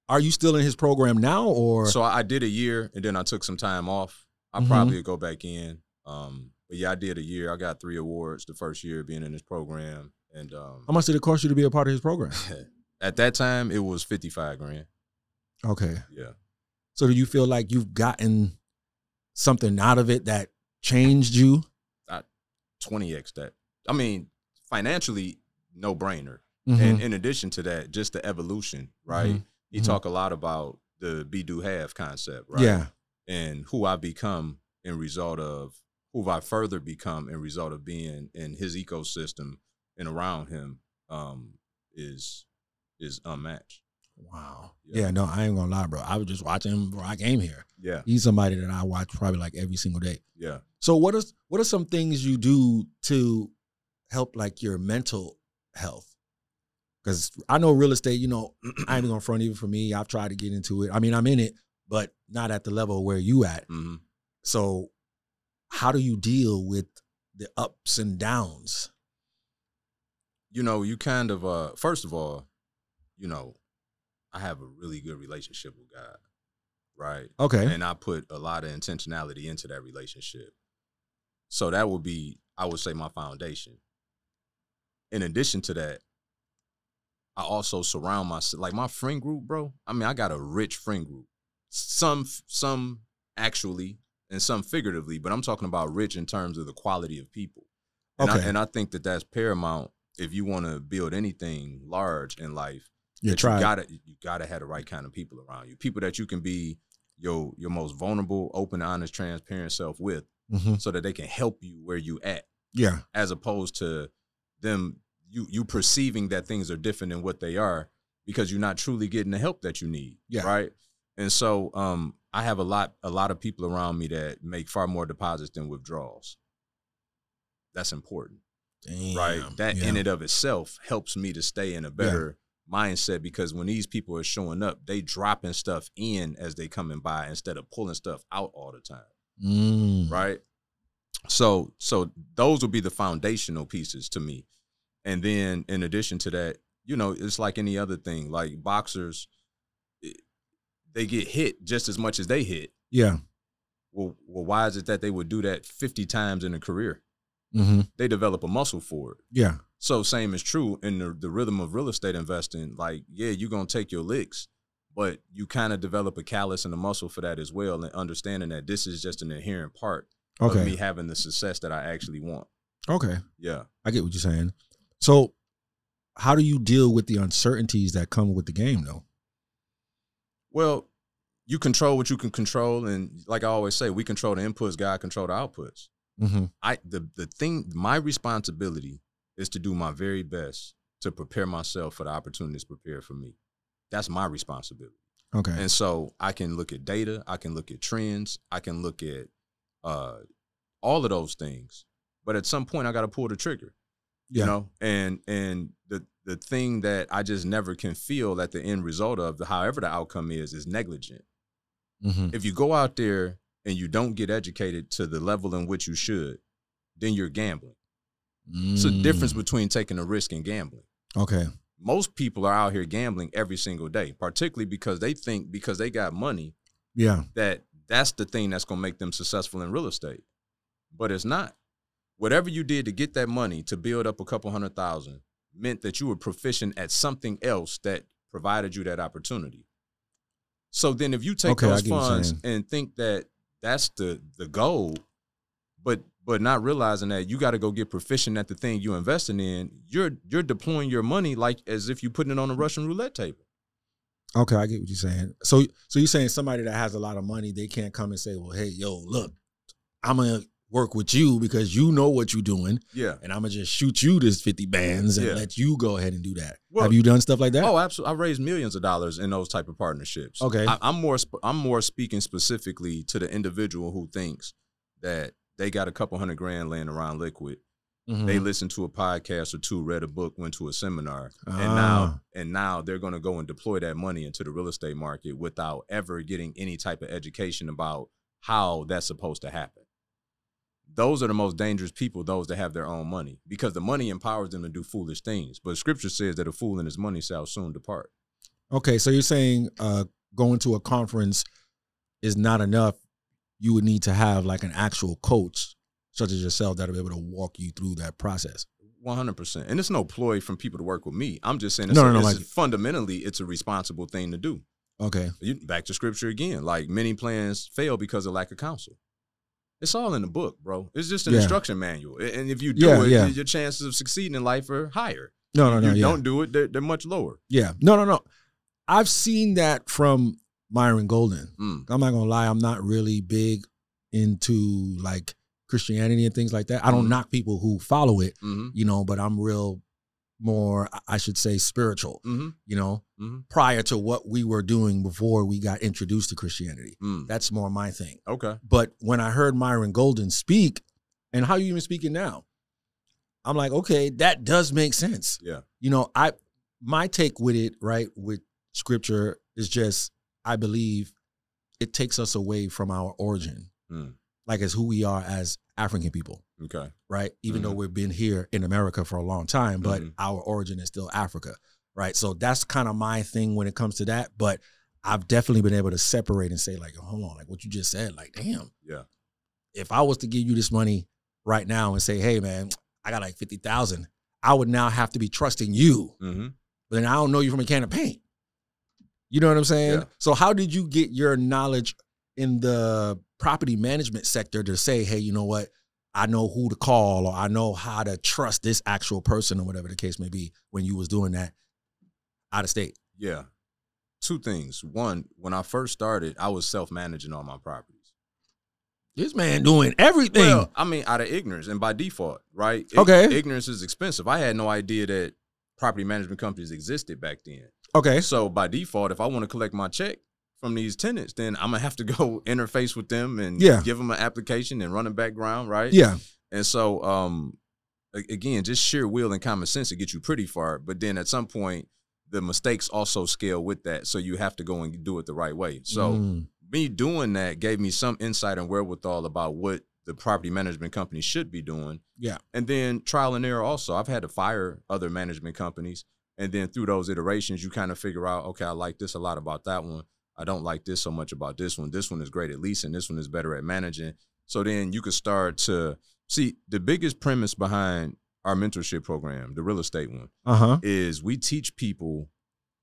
are you still in his program now, or? So I did a year, and then I took some time off. I Mhm. probably would go back in. Um, but yeah, I did a year. I got three awards the first year being in this program, and um, How much did it cost you to be a part of his program? at that time it was fifty-five grand. Okay. Yeah. So do you feel like you've gotten something out of it that changed you? twenty x that. I mean, financially, no brainer. Mhm. And in addition to that, just the evolution, right? Mhm. You Mhm. talk a lot about the be do have concept, right? Yeah. And who I become in result of who I further become in result of being in his ecosystem and around him um, is is unmatched. Wow. Yeah. Yeah. No, I ain't gonna lie, bro. I was just watching him before I came here. Yeah, He's somebody that I watch probably like every single day. yeah. So what is what are some things you do to help like your mental health? Because I know real estate, you know, I ain't gonna front even for me. I've tried to get into it. I mean, I'm in it, but not at the level where you at. hmm So how do you deal with the ups and downs? You know, you kind of uh, first of all, you know, I have a really good relationship with God, right? Okay. And I put a lot of intentionality into that relationship. So that would be, I would say, my foundation. In addition to that, I also surround myself, like my friend group, bro. I mean, I got a rich friend group. Some, some actually, and some figuratively, but I'm talking about rich in terms of the quality of people. And, Okay. I, and I think that that's paramount if you want to build anything large in life. You that try. You gotta, you gotta have the right kind of people around you. People that you can be your your most vulnerable, open, honest, transparent self with, Mm-hmm. so that they can help you where you at, Yeah. as opposed to them you you perceiving that things are different than what they are because you're not truly getting the help that you need. Yeah. Right. And so um, I have a lot a lot of people around me that make far more deposits than withdrawals. That's important. Damn. Right. That yeah. in and of itself helps me to stay in a better mindset, because when these people are showing up, they dropping stuff in as they coming by instead of pulling stuff out all the time. Mm. Right. So so those will be the foundational pieces to me. And then in addition to that, you know, it's like any other thing. Like boxers, they get hit just as much as they hit. Yeah. Well, well, why is it that they would do that fifty times in a career? Mm-hmm. They develop a muscle for it. Yeah. So same is true in the, the rhythm of real estate investing. Like, yeah, you're going to take your licks, but you kind of develop a callus and a muscle for that as well, and understanding that this is just an inherent part Okay. of me having the success that I actually want. Okay. Yeah. I get what you're saying. So how do you deal with the uncertainties that come with the game, though? Well, you control what you can control, and like I always say, we control the inputs, God control the outputs. Mm-hmm. I the the thing, my responsibility is to do my very best to prepare myself for the opportunities prepared for me. That's my responsibility. Okay. And so I can look at data, I can look at trends, I can look at uh, all of those things. But at some point, I got to pull the trigger. Yeah. You know, and and the the thing that I just never can feel at the end result of the, however the outcome is, is negligent. Mm-hmm. If you go out there and you don't get educated to the level in which you should, then you're gambling. Mm. It's a difference between taking a risk and gambling. Okay. Most people are out here gambling every single day, particularly because they think because they got money Yeah. that that's the thing that's going to make them successful in real estate. But it's not. Whatever you did to get that money to build up a couple hundred thousand meant that you were proficient at something else that provided you that opportunity. So then if you take Okay, I those get what you're funds saying. and think that that's the the goal, but but not realizing that you got to go get proficient at the thing you're investing in, you're you're deploying your money like as if you're putting it on a Russian roulette table. Okay, I get what you're saying. So, so you're saying somebody that has a lot of money, they can't come and say, "Well, hey, yo, look, I'm gonna work with you because you know what you're doing, Yeah. and I'm gonna just shoot you this fifty bands and Yeah. let you go ahead and do that." Well- Have you done stuff like that? Oh, absolutely. I raised millions of dollars in those type of partnerships. Okay. I, I'm more sp- I'm more speaking specifically to the individual who thinks that they got a couple hundred grand laying around liquid. Mhm. They listened to a podcast or two, read a book, went to a seminar, and Ah. now and now they're going to go and deploy that money into the real estate market without ever getting any type of education about how that's supposed to happen. Those are the most dangerous people, those that have their own money, because the money empowers them to do foolish things. But scripture says that a fool and his money shall soon depart. Okay, so you're saying uh, going to a conference is not enough. You would need to have like an actual coach, such as yourself, that'll be able to walk you through that process. one hundred percent. And it's no ploy from people to work with me. I'm just saying it's, No, a, no, no, it's like- fundamentally, it's a responsible thing to do. Okay. You, back to scripture again. Like many plans fail because of lack of counsel. It's all in the book, bro. It's just an Yeah. instruction manual. And if you do Yeah, it, yeah. your chances of succeeding in life are higher. No, no, If no. you Yeah. don't do it, they're, they're much lower. Yeah. No, no, no. I've seen that from Myron Golden. Mm. I'm not gonna lie, I'm not really big into like Christianity and things like that. I don't Mhm. knock people who follow it, Mm-hmm. you know, but I'm real more, I should say, spiritual, Mm-hmm. you know, Mm-hmm. prior to what we were doing before we got introduced to Christianity. Mm. That's more my thing. Okay. But when I heard Myron Golden speak, and how you even speaking now, I'm like, okay, that does make sense. Yeah. You know, I my take with it, right, with scripture is just, I believe it takes us away from our origin, Mm. like as who we are as African people, Okay. right? Even Mhm. though we've been here in America for a long time, but Mhm. our origin is still Africa, right? So that's kind of my thing when it comes to that. But I've definitely been able to separate and say, like, hold on, like what you just said, like, damn. Yeah. If I was to give you this money right now and say, hey, man, I got like fifty thousand, I would now have to be trusting you. Mm-hmm. But then I don't know you from a can of paint. You know what I'm saying? Yeah. So how did you get your knowledge in the property management sector to say, hey, you know what? I know who to call, or I know how to trust this actual person, or whatever the case may be, when you was doing that out of state? Yeah. Two things. One, when I first started, I was self-managing all my properties. This man doing everything. Well, I mean, out of ignorance and by default, right? Ig- Okay. Ignorance is expensive. I had no idea that property management companies existed back then. okay. So by default, if I want to collect my check from these tenants, then I'm gonna have to go interface with them and Yeah. give them an application and run a background, right? Yeah. And so, um, a- again, just sheer will and common sense to get you pretty far. But then at some point, the mistakes also scale with that. So you have to go and do it the right way. So Mm. me doing that gave me some insight and wherewithal about what the property management company should be doing. Yeah. And then trial and error also. I've had to fire other management companies. And then through those iterations, you kind of figure out, okay, I like this a lot about that one. I don't like this so much about this one. This one is great at leasing. This one is better at managing. So then you could start to see the biggest premise behind our mentorship program, the real estate one, Uh-huh. is we teach people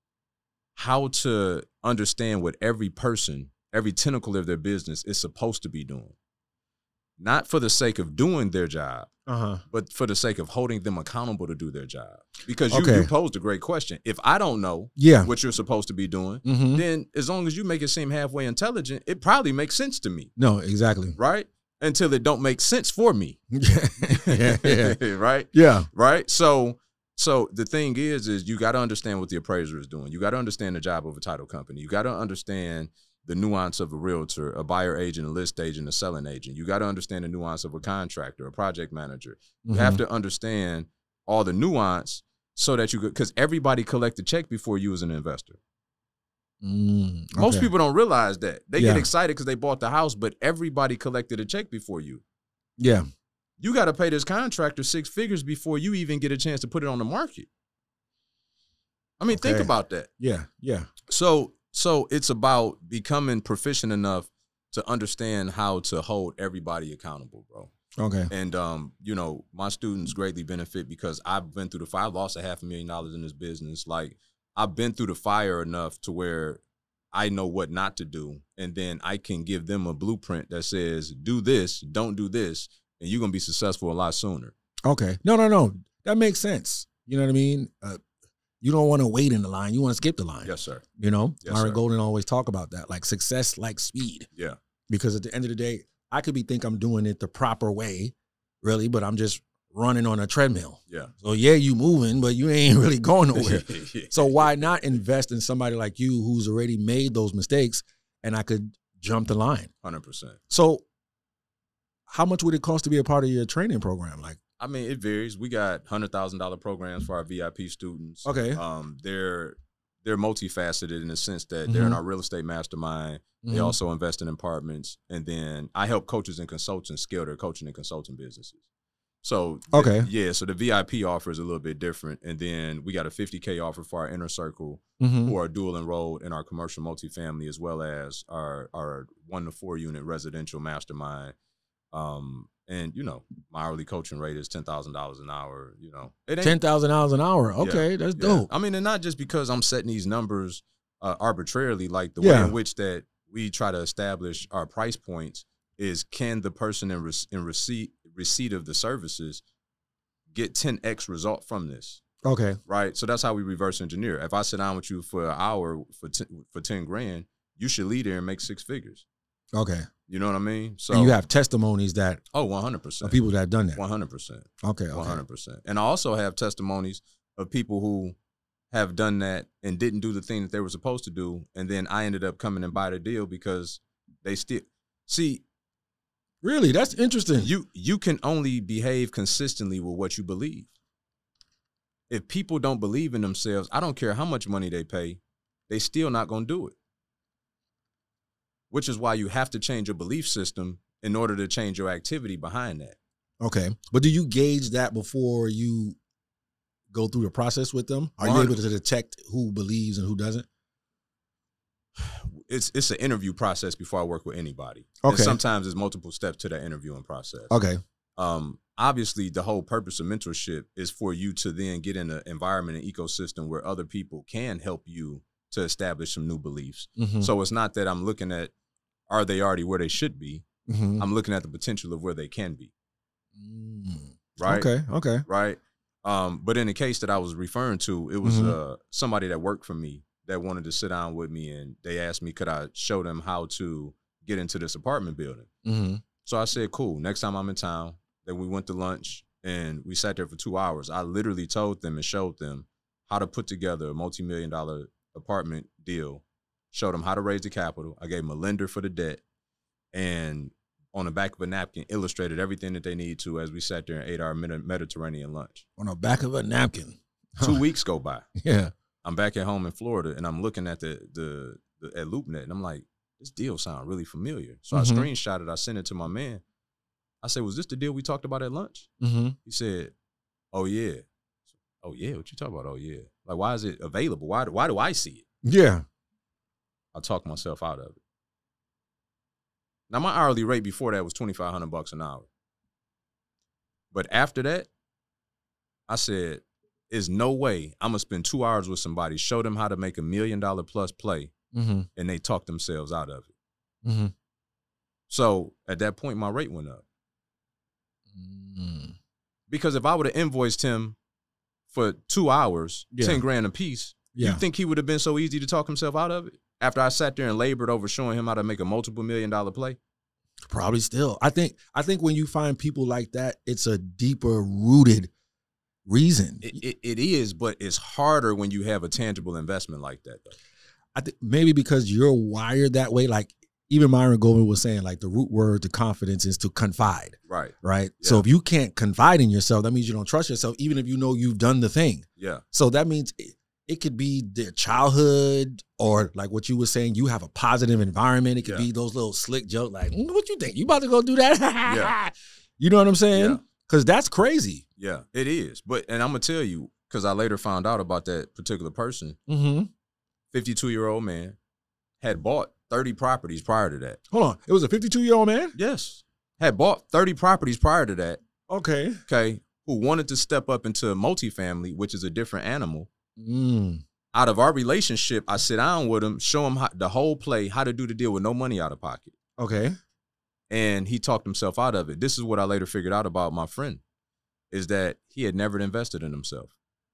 how to understand what every person, every tentacle of their business is supposed to be doing. Not for the sake of doing their job, Uh-huh. but for the sake of holding them accountable to do their job. Because you, Okay. you posed a great question. If I don't know Yeah. what you're supposed to be doing, Mm-hmm. then as long as you make it seem halfway intelligent, it probably makes sense to me, No, exactly. right? Until it don't make sense for me. yeah, yeah. Right? Yeah. Right? So so the thing is, is you got to understand what the appraiser is doing. You got to understand the job of a title company. You got to understand the nuance of a realtor, a buyer agent, a list agent, a selling agent. You got to understand the nuance of a contractor, a project manager. You Mm-hmm. have to understand all the nuance so that you could, because everybody collect a check before you as an investor. Mm, Most okay. people don't realize that. They Yeah. get excited because they bought the house, but everybody collected a check before you. Yeah. You got to pay this contractor six figures before you even get a chance to put it on the market. I mean, think Okay. about that. Yeah. Yeah. So, so it's about becoming proficient enough to understand how to hold everybody accountable, bro. Okay. And um, you know, my students greatly benefit because I've been through the fire. I lost a half a million dollars in this business. Like I've been through the fire enough to where I know what not to do, and then I can give them a blueprint that says, "Do this, don't do this," and you're gonna be successful a lot sooner. Okay. No, no, no. That makes sense. You know what I mean? Uh, you don't want to wait in the line. You want to skip the line. Yes, sir. You know, Yes, Myron sir. Golden always talk about that, like success, like speed. Yeah. Because at the end of the day, I could be think I'm doing it the proper way, really, but I'm just running on a treadmill. Yeah. So yeah, you moving, but you ain't really going nowhere. So why not invest in somebody like you who's already made those mistakes, and I could jump the line? Hundred percent. So how much would it cost to be a part of your training program? Like, I mean, it varies. We got hundred thousand dollar programs for our V I P students. Okay. Um, they're they're multifaceted in the sense that they're in Mhm. our real estate mastermind. They mhm. also invest in apartments, and then I help coaches and consultants scale their coaching and consulting businesses. So Okay. the, yeah, so the V I P offer is a little bit different, and then we got a fifty K offer for our inner circle Mm-hmm. who are dual enrolled in our commercial multifamily, as well as our our one to four unit residential mastermind. Um, and you know, my hourly coaching rate is ten thousand dollars an hour. You know, it ain't Ten thousand dollars an hour. Okay, that's yeah. dope. I mean, and not just because I'm setting these numbers uh, arbitrarily, like the Yeah. way in which that we try to establish our price points is, can the person in, re- in receipt receipt of the services get ten X result from this, Okay. right? So that's how we reverse engineer. If I sit down with you for an hour for t- for ten grand, you should leave there and make six figures. Okay. You know what I mean? So And you have testimonies that oh, one hundred percent of people that have done that. one hundred percent. Okay. One Okay. hundred percent. And I also have testimonies of people who have done that and didn't do the thing that they were supposed to do, and then I ended up coming and buy the deal because they still see. Really, that's interesting. You you can only behave consistently with what you believe. If people don't believe in themselves, I don't care how much money they pay, they still not gonna do it. Which is why you have to change your belief system in order to change your activity behind that. Okay. But do you gauge that before you go through the process with them? Are you One- able to detect who believes and who doesn't? It's it's an interview process before I work with anybody. And Okay. sometimes there's multiple steps to that interviewing process. Okay. Um, obviously, the whole purpose of mentorship is for you to then get in an environment and ecosystem where other people can help you to establish some new beliefs. Mm-hmm. So it's not that I'm looking at, are they already where they should be? Mm-hmm. I'm looking at the potential of where they can be. Mm. Right. Okay. Okay. Right. Um, but in the case that I was referring to, it was Mhm. uh, somebody that worked for me that wanted to sit down with me, and they asked me, could I show them how to get into this apartment building? Mm-hmm. So I said, cool. Next time I'm in town, then we went to lunch and we sat there for two hours. I literally told them and showed them how to put together a multi-million dollar apartment deal, showed them how to raise the capital. I gave them a lender for the debt, and on the back of a napkin, illustrated everything that they need to as we sat there and ate our Medi- Mediterranean lunch. On the back of a napkin. Two weeks go by. Yeah. I'm back at home in Florida, and I'm looking at the the, the at LoopNet, and I'm like, this deal sounds really familiar. So Mhm. I screenshot it. I sent it to my man. I said, was this the deal we talked about at lunch? Mm-hmm. He said, oh, yeah. Oh, yeah? What you talking about? Oh, yeah. Like, why is it available? Why, why do I see it? Yeah. I talked myself out of it. Now, my hourly rate before that was twenty-five hundred bucks an hour. But after that, I said, there's no way I'm going to spend two hours with somebody, show them how to make a million dollar plus play, Mm-hmm. and they talk themselves out of it. Mm-hmm. So at that point, my rate went up. Mm. Because if I would have invoiced him for two hours, Yeah. ten grand a piece, Yeah. you think he would have been so easy to talk himself out of it? After I sat there and labored over showing him how to make a multiple million dollar play? Probably still. I think I think when you find people like that, it's a deeper rooted reason. It, it, it is, but it's harder when you have a tangible investment like that, though. I think maybe because you're wired that way. Like even Myron Goldman was saying, like the root word to confidence is to confide, Right. right? So Yeah. if you can't confide in yourself, that means you don't trust yourself, even if you know you've done the thing. Yeah. So that means it, it could be their childhood, or like what you were saying, you have a positive environment. It could Yeah. be those little slick jokes like, "Mm, what you think? You about to go do that? Yeah. You know what I'm saying? Yeah. Because that's crazy. Yeah, it is. But, and I'm going to tell you, because I later found out about that particular person, Mm-hmm. fifty-two-year-old man, had bought thirty properties prior to that. Hold on. It was a fifty-two-year-old man? Yes. Had bought thirty properties prior to that, Okay. okay, who wanted to step up into multifamily, which is a different animal. Mm. Out of our relationship, I sit down with him, show him how, the whole play, how to do the deal with no money out of pocket. Okay. And he talked himself out of it. This is what I later figured out about my friend, is that he had never invested in himself.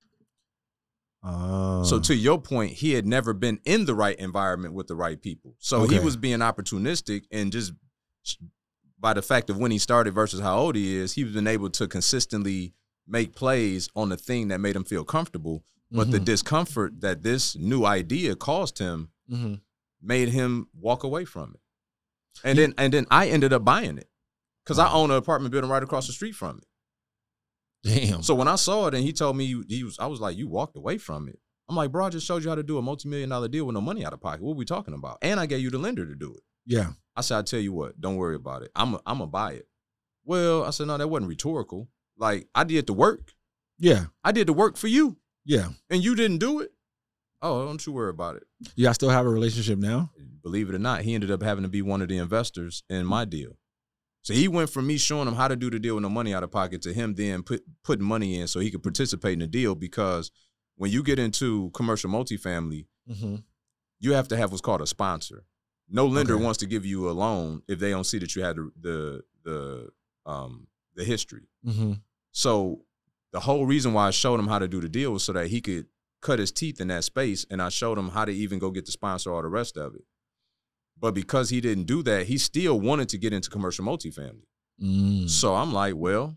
Oh. So to your point, he had never been in the right environment with the right people. So he Okay. was being opportunistic, and just by the fact of when he started versus how old he is, he's been able to consistently make plays on the thing that made him feel comfortable. But the Mhm. discomfort that this new idea caused him Mm-hmm. made him walk away from it. And then and then I ended up buying it because I own an apartment building right across the street from it. Damn. So when I saw it and he told me he was, I was like, you walked away from it. I'm like, bro, I just showed you how to do a multi-million dollar deal with no money out of pocket. What are we talking about? And I gave you the lender to do it. Yeah. I said, I tell you what, don't worry about it. I'm a, I'm gonna buy it. Well, I said, no, that wasn't rhetorical. Like, I did the work. Yeah. I did the work for you. Yeah. And you didn't do it. Oh, don't you worry about it. You guys still have a relationship now? Believe it or not, he ended up having to be one of the investors in my deal. So he went from me showing him how to do the deal with no money out of pocket to him then put putting money in so he could participate in the deal, because when you get into commercial multifamily, Mm-hmm. you have to have what's called a sponsor. No lender Okay. wants to give you a loan if they don't see that you had the the the, um, the history. Mm-hmm. So the whole reason why I showed him how to do the deal was so that he could cut his teeth in that space, and I showed him how to even go get the sponsor, all the rest of it. But because he didn't do that, he still wanted to get into commercial multifamily. Mm. So I'm like, well,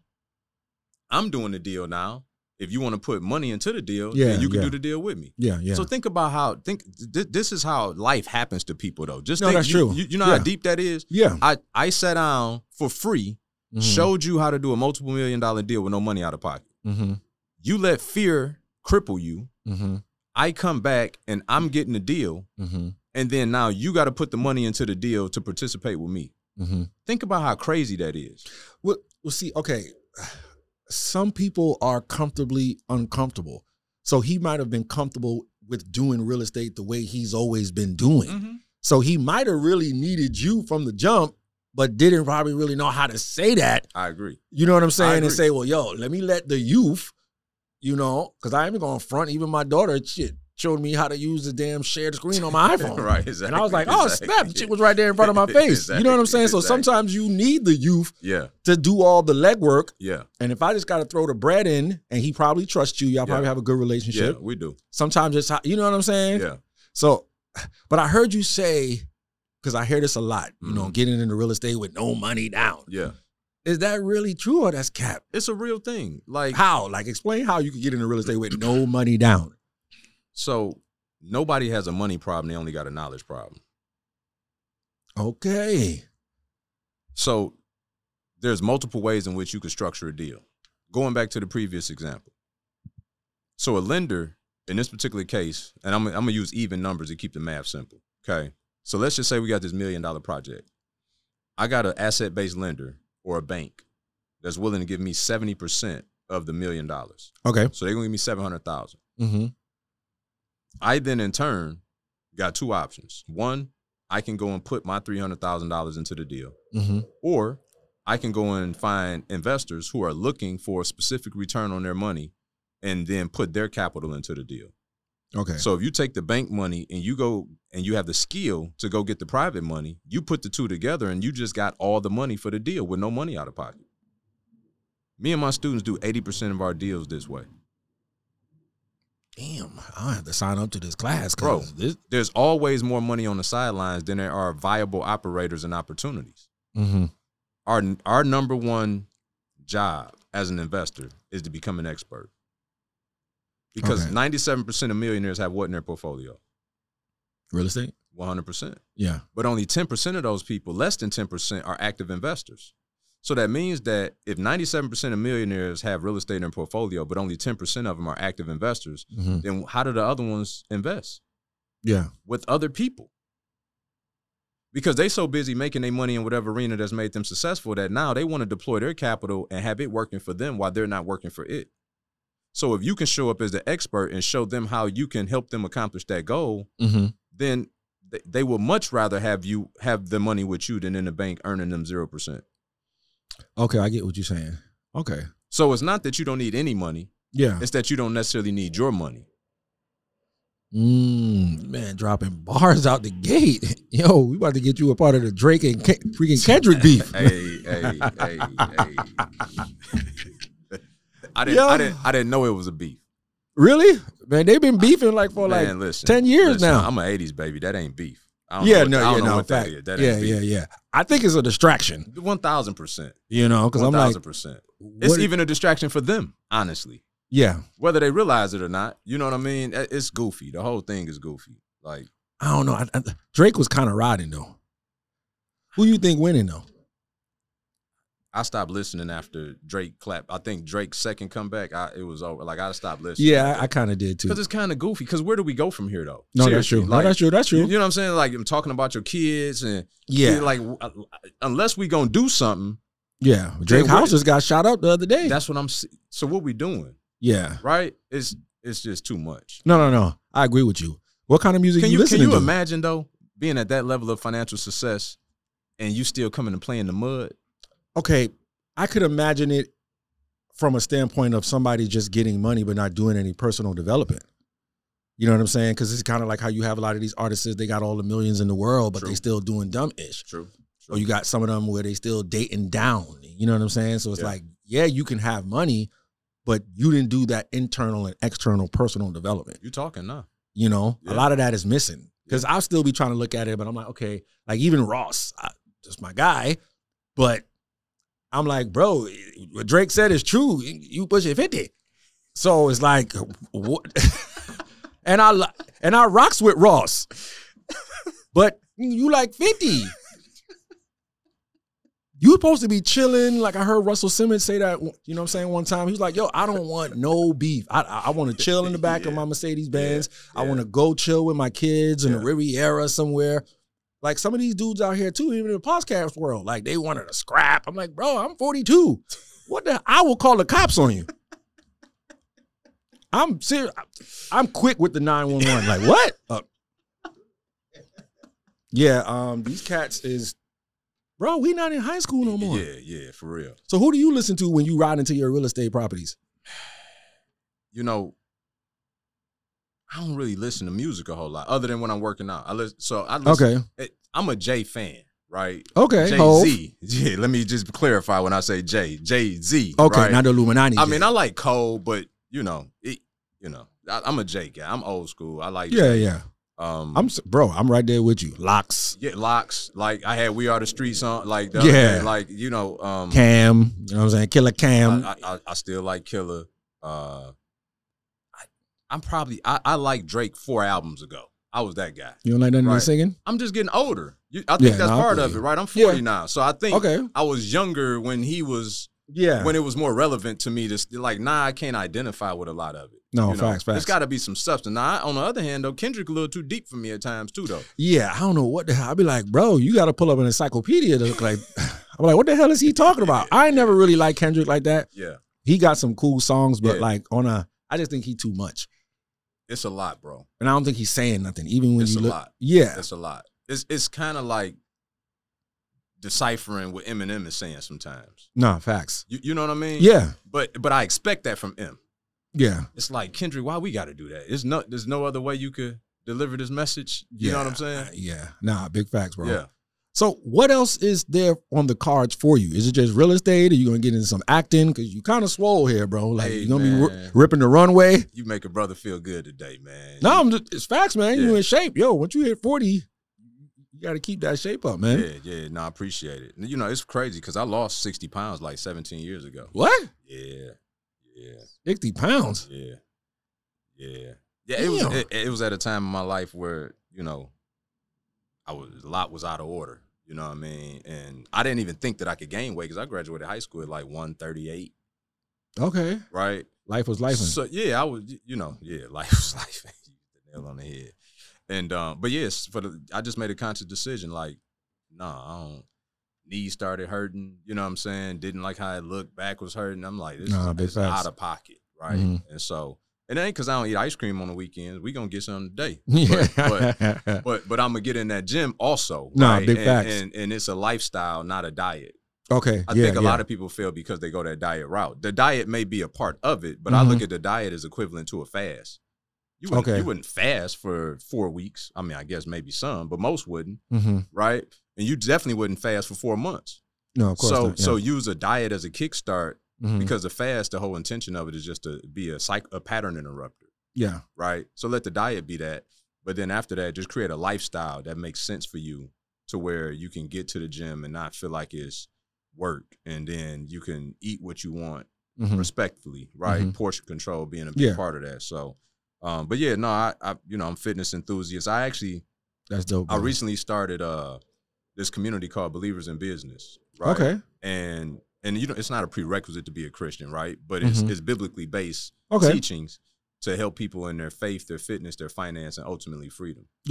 I'm doing the deal now. If you want to put money into the deal, Yeah, then you can yeah. do the deal with me. Yeah, yeah. So think about how think th- this is how life happens to people though. Just No, think, that's you, true. You, you know Yeah. how deep that is. yeah. I I sat down for free, Mhm. showed you how to do a multiple million dollar deal with no money out of pocket. Mm-hmm. You let fear cripple you. Mm-hmm. I come back and I'm getting the deal, Mm-hmm. and then now you got to put the money into the deal to participate with me. Mm-hmm. Think about how crazy that is. Well, well, see, okay. Some people are comfortably uncomfortable. So he might have been comfortable with doing real estate the way he's always been doing. Mm-hmm. So he might have really needed you from the jump, but didn't probably really know how to say that. I agree. You know what I'm saying? agree. And say, well, yo, let me let the youth, you know, because I ain't going to front. Even my daughter, shit, showed me how to use the damn shared screen on my iPhone. Right, exactly. And I was like, oh, exactly. snap. The shit was right there in front of my face. You know what I'm saying? So Exactly. sometimes you need the youth Yeah, to do all the legwork. yeah, And if I just got to throw the bread in and he probably trusts you, y'all probably Yeah. have a good yeah. relationship. We do. Sometimes it's, how- you know what I'm saying? Yeah, So, but I heard you say, because I hear this a lot, you know, Mhm. getting into real estate with no money down. yeah. Is that really true or that's cap? It's a real thing. Like How? Like, explain how you can get into real estate with no money down. so, nobody has a money problem. They only got a knowledge problem. Okay. So there's multiple ways in which you can structure a deal. Going back to the previous example. So a lender, in this particular case, and I'm, I'm going to use even numbers to keep the math simple, okay? So let's just say we got this million dollar project. I got an asset-based lender or a bank that's willing to give me seventy percent of the million dollars. Okay. So they're going to give me seven hundred thousand dollars. Mm-hmm. I then, in turn, got two options. One, I can go and put my three hundred thousand dollars into the deal. Mm-hmm. Or I can go and find investors who are looking for a specific return on their money and then put their capital into the deal. Okay. So if you take the bank money and you go and you have the skill to go get the private money, you put the two together and you just got all the money for the deal with no money out of pocket. Me and my students do eighty percent of our deals this way. Damn, I have to sign up to this class. Bro, 'cause this. There's always more money on the sidelines than there are viable operators and opportunities. Mm-hmm. Our, our number one job as an investor is to become an expert. Because Okay. ninety-seven percent of millionaires have what in their portfolio? Real estate? one hundred percent. Yeah. But only ten percent of those people, less than ten percent, are active investors. So that means that if ninety-seven percent of millionaires have real estate in their portfolio, but only ten percent of them are active investors, Mm-hmm. then how do the other ones invest? Yeah. With other people. Because they so busy making their money in whatever arena that's made them successful that now they want to deploy their capital and have it working for them while they're not working for it. So if you can show up as the expert and show them how you can help them accomplish that goal, Mm-hmm. then th- they will much rather have you have the money with you than in the bank earning them zero percent. Okay, I get what you're saying. Okay. So it's not that you don't need any money. Yeah. It's that you don't necessarily need your money. Mm, man, dropping bars out the gate. Yo, we about to get you a part of the Drake and Ke- freaking Kendrick beef. Hey, hey, hey, hey. I didn't, Yo. I didn't, I didn't know it was a beef. Really? Man, they've been beefing like for like Man, listen, ten years listen, now. I'm an eighties baby. That ain't beef. I don't Yeah, know what, no, I don't yeah, know no, what that fact. is. That Yeah, ain't beef. yeah, yeah. I think it's a distraction, One thousand percent. you know, because One I'm like, thousand percent. It's what- even a distraction for them, honestly. yeah. Whether they realize it or not, you know what I mean? It- It's goofy. The whole thing is goofy. Like, I don't know. I, I, Drake was kind of riding though. Who you think winning though? I stopped listening after Drake clapped. I think Drake's second comeback, I, it was over. Like, I stopped listening. Yeah, I, I kind of did too. Because it's kind of goofy. Because where do we go from here, though? No, that's Seriously, true. Like, no, that's true. That's You, true. you know what I'm saying? Like, I'm talking about your kids and Yeah. like, uh, unless we gonna do something, Yeah, Drake Yeah, House what- just got shot up the other day. That's what I'm. se- So what we doing, Yeah. right? It's it's just too much. No, no, no. I agree with you. What kind of music Can you you can listening you to? imagine though being at that level of financial success and you still coming to play in the mud? Okay, I could imagine it from a standpoint of somebody just getting money but not doing any personal development. You know what I'm saying? Because it's kind of like how you have a lot of these artists, they got all the millions in the world, but True. they still doing dumb-ish. True. Or you got some of them where they still dating down. You know what I'm saying? So it's Yeah. like, yeah, you can have money, but you didn't do that internal and external personal development. You talking now? You know, Yeah. a lot of that is missing. Because I'll still be trying to look at it, but I'm like, okay, like even Ross, I, just my guy, but I'm like, bro, what Drake said is true. You push it fifty. So it's like, what? and I li- and I rocks with Ross, but you like fifty. You supposed to be chilling. Like I heard Russell Simmons say that, you know what I'm saying, one time. He was like, yo, I don't want no beef. I I, I want to chill in the back Yeah. of my Mercedes Benz. Yeah. I want to go chill with my kids in Yeah. the Riviera somewhere. Like some of these dudes out here too, even in the podcast world, like they wanted to scrap. I'm like, bro, I'm forty-two. What the? I will call the cops on you. I'm serious. I'm quick with the nine one one. Like what? Uh, yeah, um, these cats is, bro. We not in high school no more. Yeah, yeah, for real. So who do you listen to when you ride into your real estate properties? You know, I don't really listen to music a whole lot, other than when I'm working out. I listen. So I listen. Okay. it- I'm a Jay fan, right? Okay. Jay Hov. Z. Yeah. Let me just clarify when I say Jay. Jay Z. Okay, right? not the Illuminati. I Jay. mean, I like Cole, but you know, it, you know, I, I'm a Jay guy. I'm old school. I like. yeah, Jay. yeah. Um, I'm s- bro. I'm right there with you. Locks, yeah, locks. Like I had "We Are the Streets" on. Like the other Yeah. day, like you know, um, Cam. You know what I'm saying? Killer Cam. I, I, I still like Killer. Uh, I, I'm probably I, I like Drake four albums ago. I was that guy. you don't like nothing right. to singing? I'm just getting older. You, I think Yeah, that's no, I part feel of you. it, right? I'm Yeah. forty now, so I think Okay. I was younger when he was Yeah. when it was more relevant to me. To st- like, nah, I can't identify with a lot of it. No, you know? facts, facts. There's got to be some substance. Now, on the other hand, though, Kendrick a little too deep for me at times too, though. Yeah, I don't know what the hell. I'll be like, bro, you got to pull up an encyclopedia to look like. I'm like, what the hell is he talking about? I ain't never really liked Kendrick like that. Yeah, He got some cool songs, but Yeah. like on a, I just think he too much, it's a lot, bro. and I don't think he's saying nothing. Even when It's you a look, lot. yeah, It's a lot. It's it's kind of like deciphering what Eminem is saying sometimes. nah, facts. You you know what I mean? Yeah, But but I expect that from M. yeah, It's like, Kendrick, why we got to do that? It's no, there's no other way you could deliver this message. You know what I'm saying? Yeah, nah, big facts, bro. Yeah. So what else is there on the cards for you? Is it just real estate? Are you gonna get into some acting? Because you kind of swole here, bro. Like Hey, you gonna be man. ri- ripping the runway? You make a brother feel good today, man. No, I'm just, it's facts, man. You Yeah. in shape, yo. Once you hit forty, you got to keep that shape up, man. Yeah, yeah. No, I appreciate it. You know, it's crazy because I lost sixty pounds like seventeen years ago. What? Yeah. Yeah. Sixty pounds? Yeah. Yeah. Yeah. It was Damn. it, it was at a time in my life where, you know, I was a lot was out of order. You know what I mean? And I didn't even think that I could gain weight because I graduated high school at like one thirty-eight, Okay. right? Life was life. So yeah, I was, you know, yeah, life was life. You hit the nail on the head. And um, but yes, for the I just made a conscious decision, like, nah, I don't. Knees started hurting, you know what I'm saying? Didn't like how it looked, back was hurting. I'm like, this Nah, is big it's facts. out of pocket, right? Mhm. And so it ain't because I don't eat ice cream on the weekends. We gonna get some today. Yeah. But, but but but I'm gonna get in that gym also. Nah, right? big and, facts. And, and it's a lifestyle, not a diet. okay. I yeah, think a yeah. lot of people fail because they go that diet route. The diet may be a part of it, but Mhm. I look at the diet as equivalent to a fast. You wouldn't, Okay. you wouldn't fast for four weeks. I mean, I guess maybe some, but most wouldn't, Mm-hmm. right? And you definitely wouldn't fast for four months. No, of course So not. Yeah. so use a diet as a kickstart Mhm. because the fast, the whole intention of it is just to be a psych, a pattern interrupter, yeah. right? So let the diet be that, but then after that, just create a lifestyle that makes sense for you to where you can get to the gym and not feel like it's work, and then you can eat what you want Mhm. respectfully, right? Mhm. Portion control being a big Yeah. part of that. So, um, but yeah, no, I, I, you know, I'm fitness enthusiast. I actually, That's dope. I bro. recently started uh this community called Believers in Business, right? Okay. And and you know, it's not a prerequisite to be a Christian, right? But it's Mhm. it's biblically based Okay. teachings to help people in their faith, their fitness, their finance, and ultimately freedom. Yeah.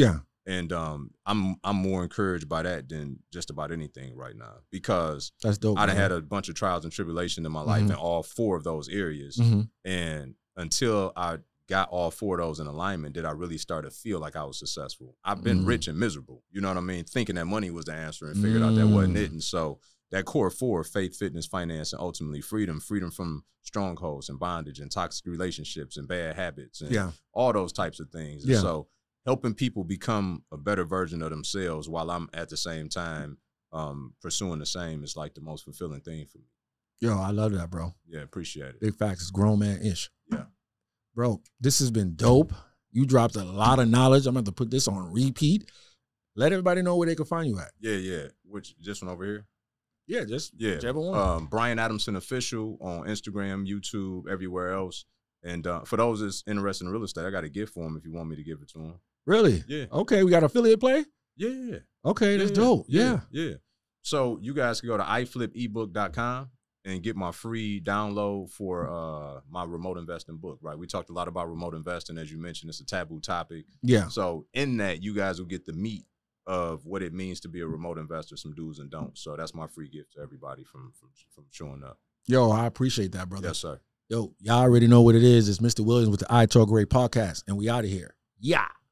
And um, I'm I'm more encouraged by that than just about anything right now, because That's dope. I done man. had a bunch of trials and tribulation in my life Mhm. in all four of those areas. Mm-hmm. And until I got all four of those in alignment, did I really start to feel like I was successful. I've been Mm. rich and miserable, you know what I mean? Thinking that money was the answer and figured out that wasn't it. And so that core four, faith, fitness, finance, and ultimately freedom, freedom from strongholds and bondage and toxic relationships and bad habits and Yeah. all those types of things. And Yeah. so helping people become a better version of themselves while I'm at the same time um, pursuing the same is like the most fulfilling thing for me. Yo, I love that, bro. Yeah, appreciate it. Big facts. It's grown man ish. Yeah. Bro, this has been dope. You dropped a lot of knowledge. I'm going to put this on repeat. Let everybody know where they can find you at. Yeah, yeah. Which, this one over here? Yeah, just Yeah. whichever one. Um, Brian Adamson Official on Instagram, YouTube, everywhere else. And uh, for those that's interested in real estate, I got a gift for them if you want me to give it to them. Really? Yeah. Okay, we got affiliate play? Yeah. Okay, that's yeah, dope. Yeah. yeah. Yeah. So you guys can go to i flip ebook dot com and get my free download for uh, my remote investing book, right? We talked a lot about remote investing. As you mentioned, it's a taboo topic. Yeah. So in that, you guys will get the meat of what it means to be a remote investor, some do's and don'ts. So that's my free gift to everybody from from, from showing up. Yo, I appreciate that, brother. Yes, sir. Yo, y'all already know what it is. It's Mister Williams with the I Talk Great podcast, and we out of here. Yeah.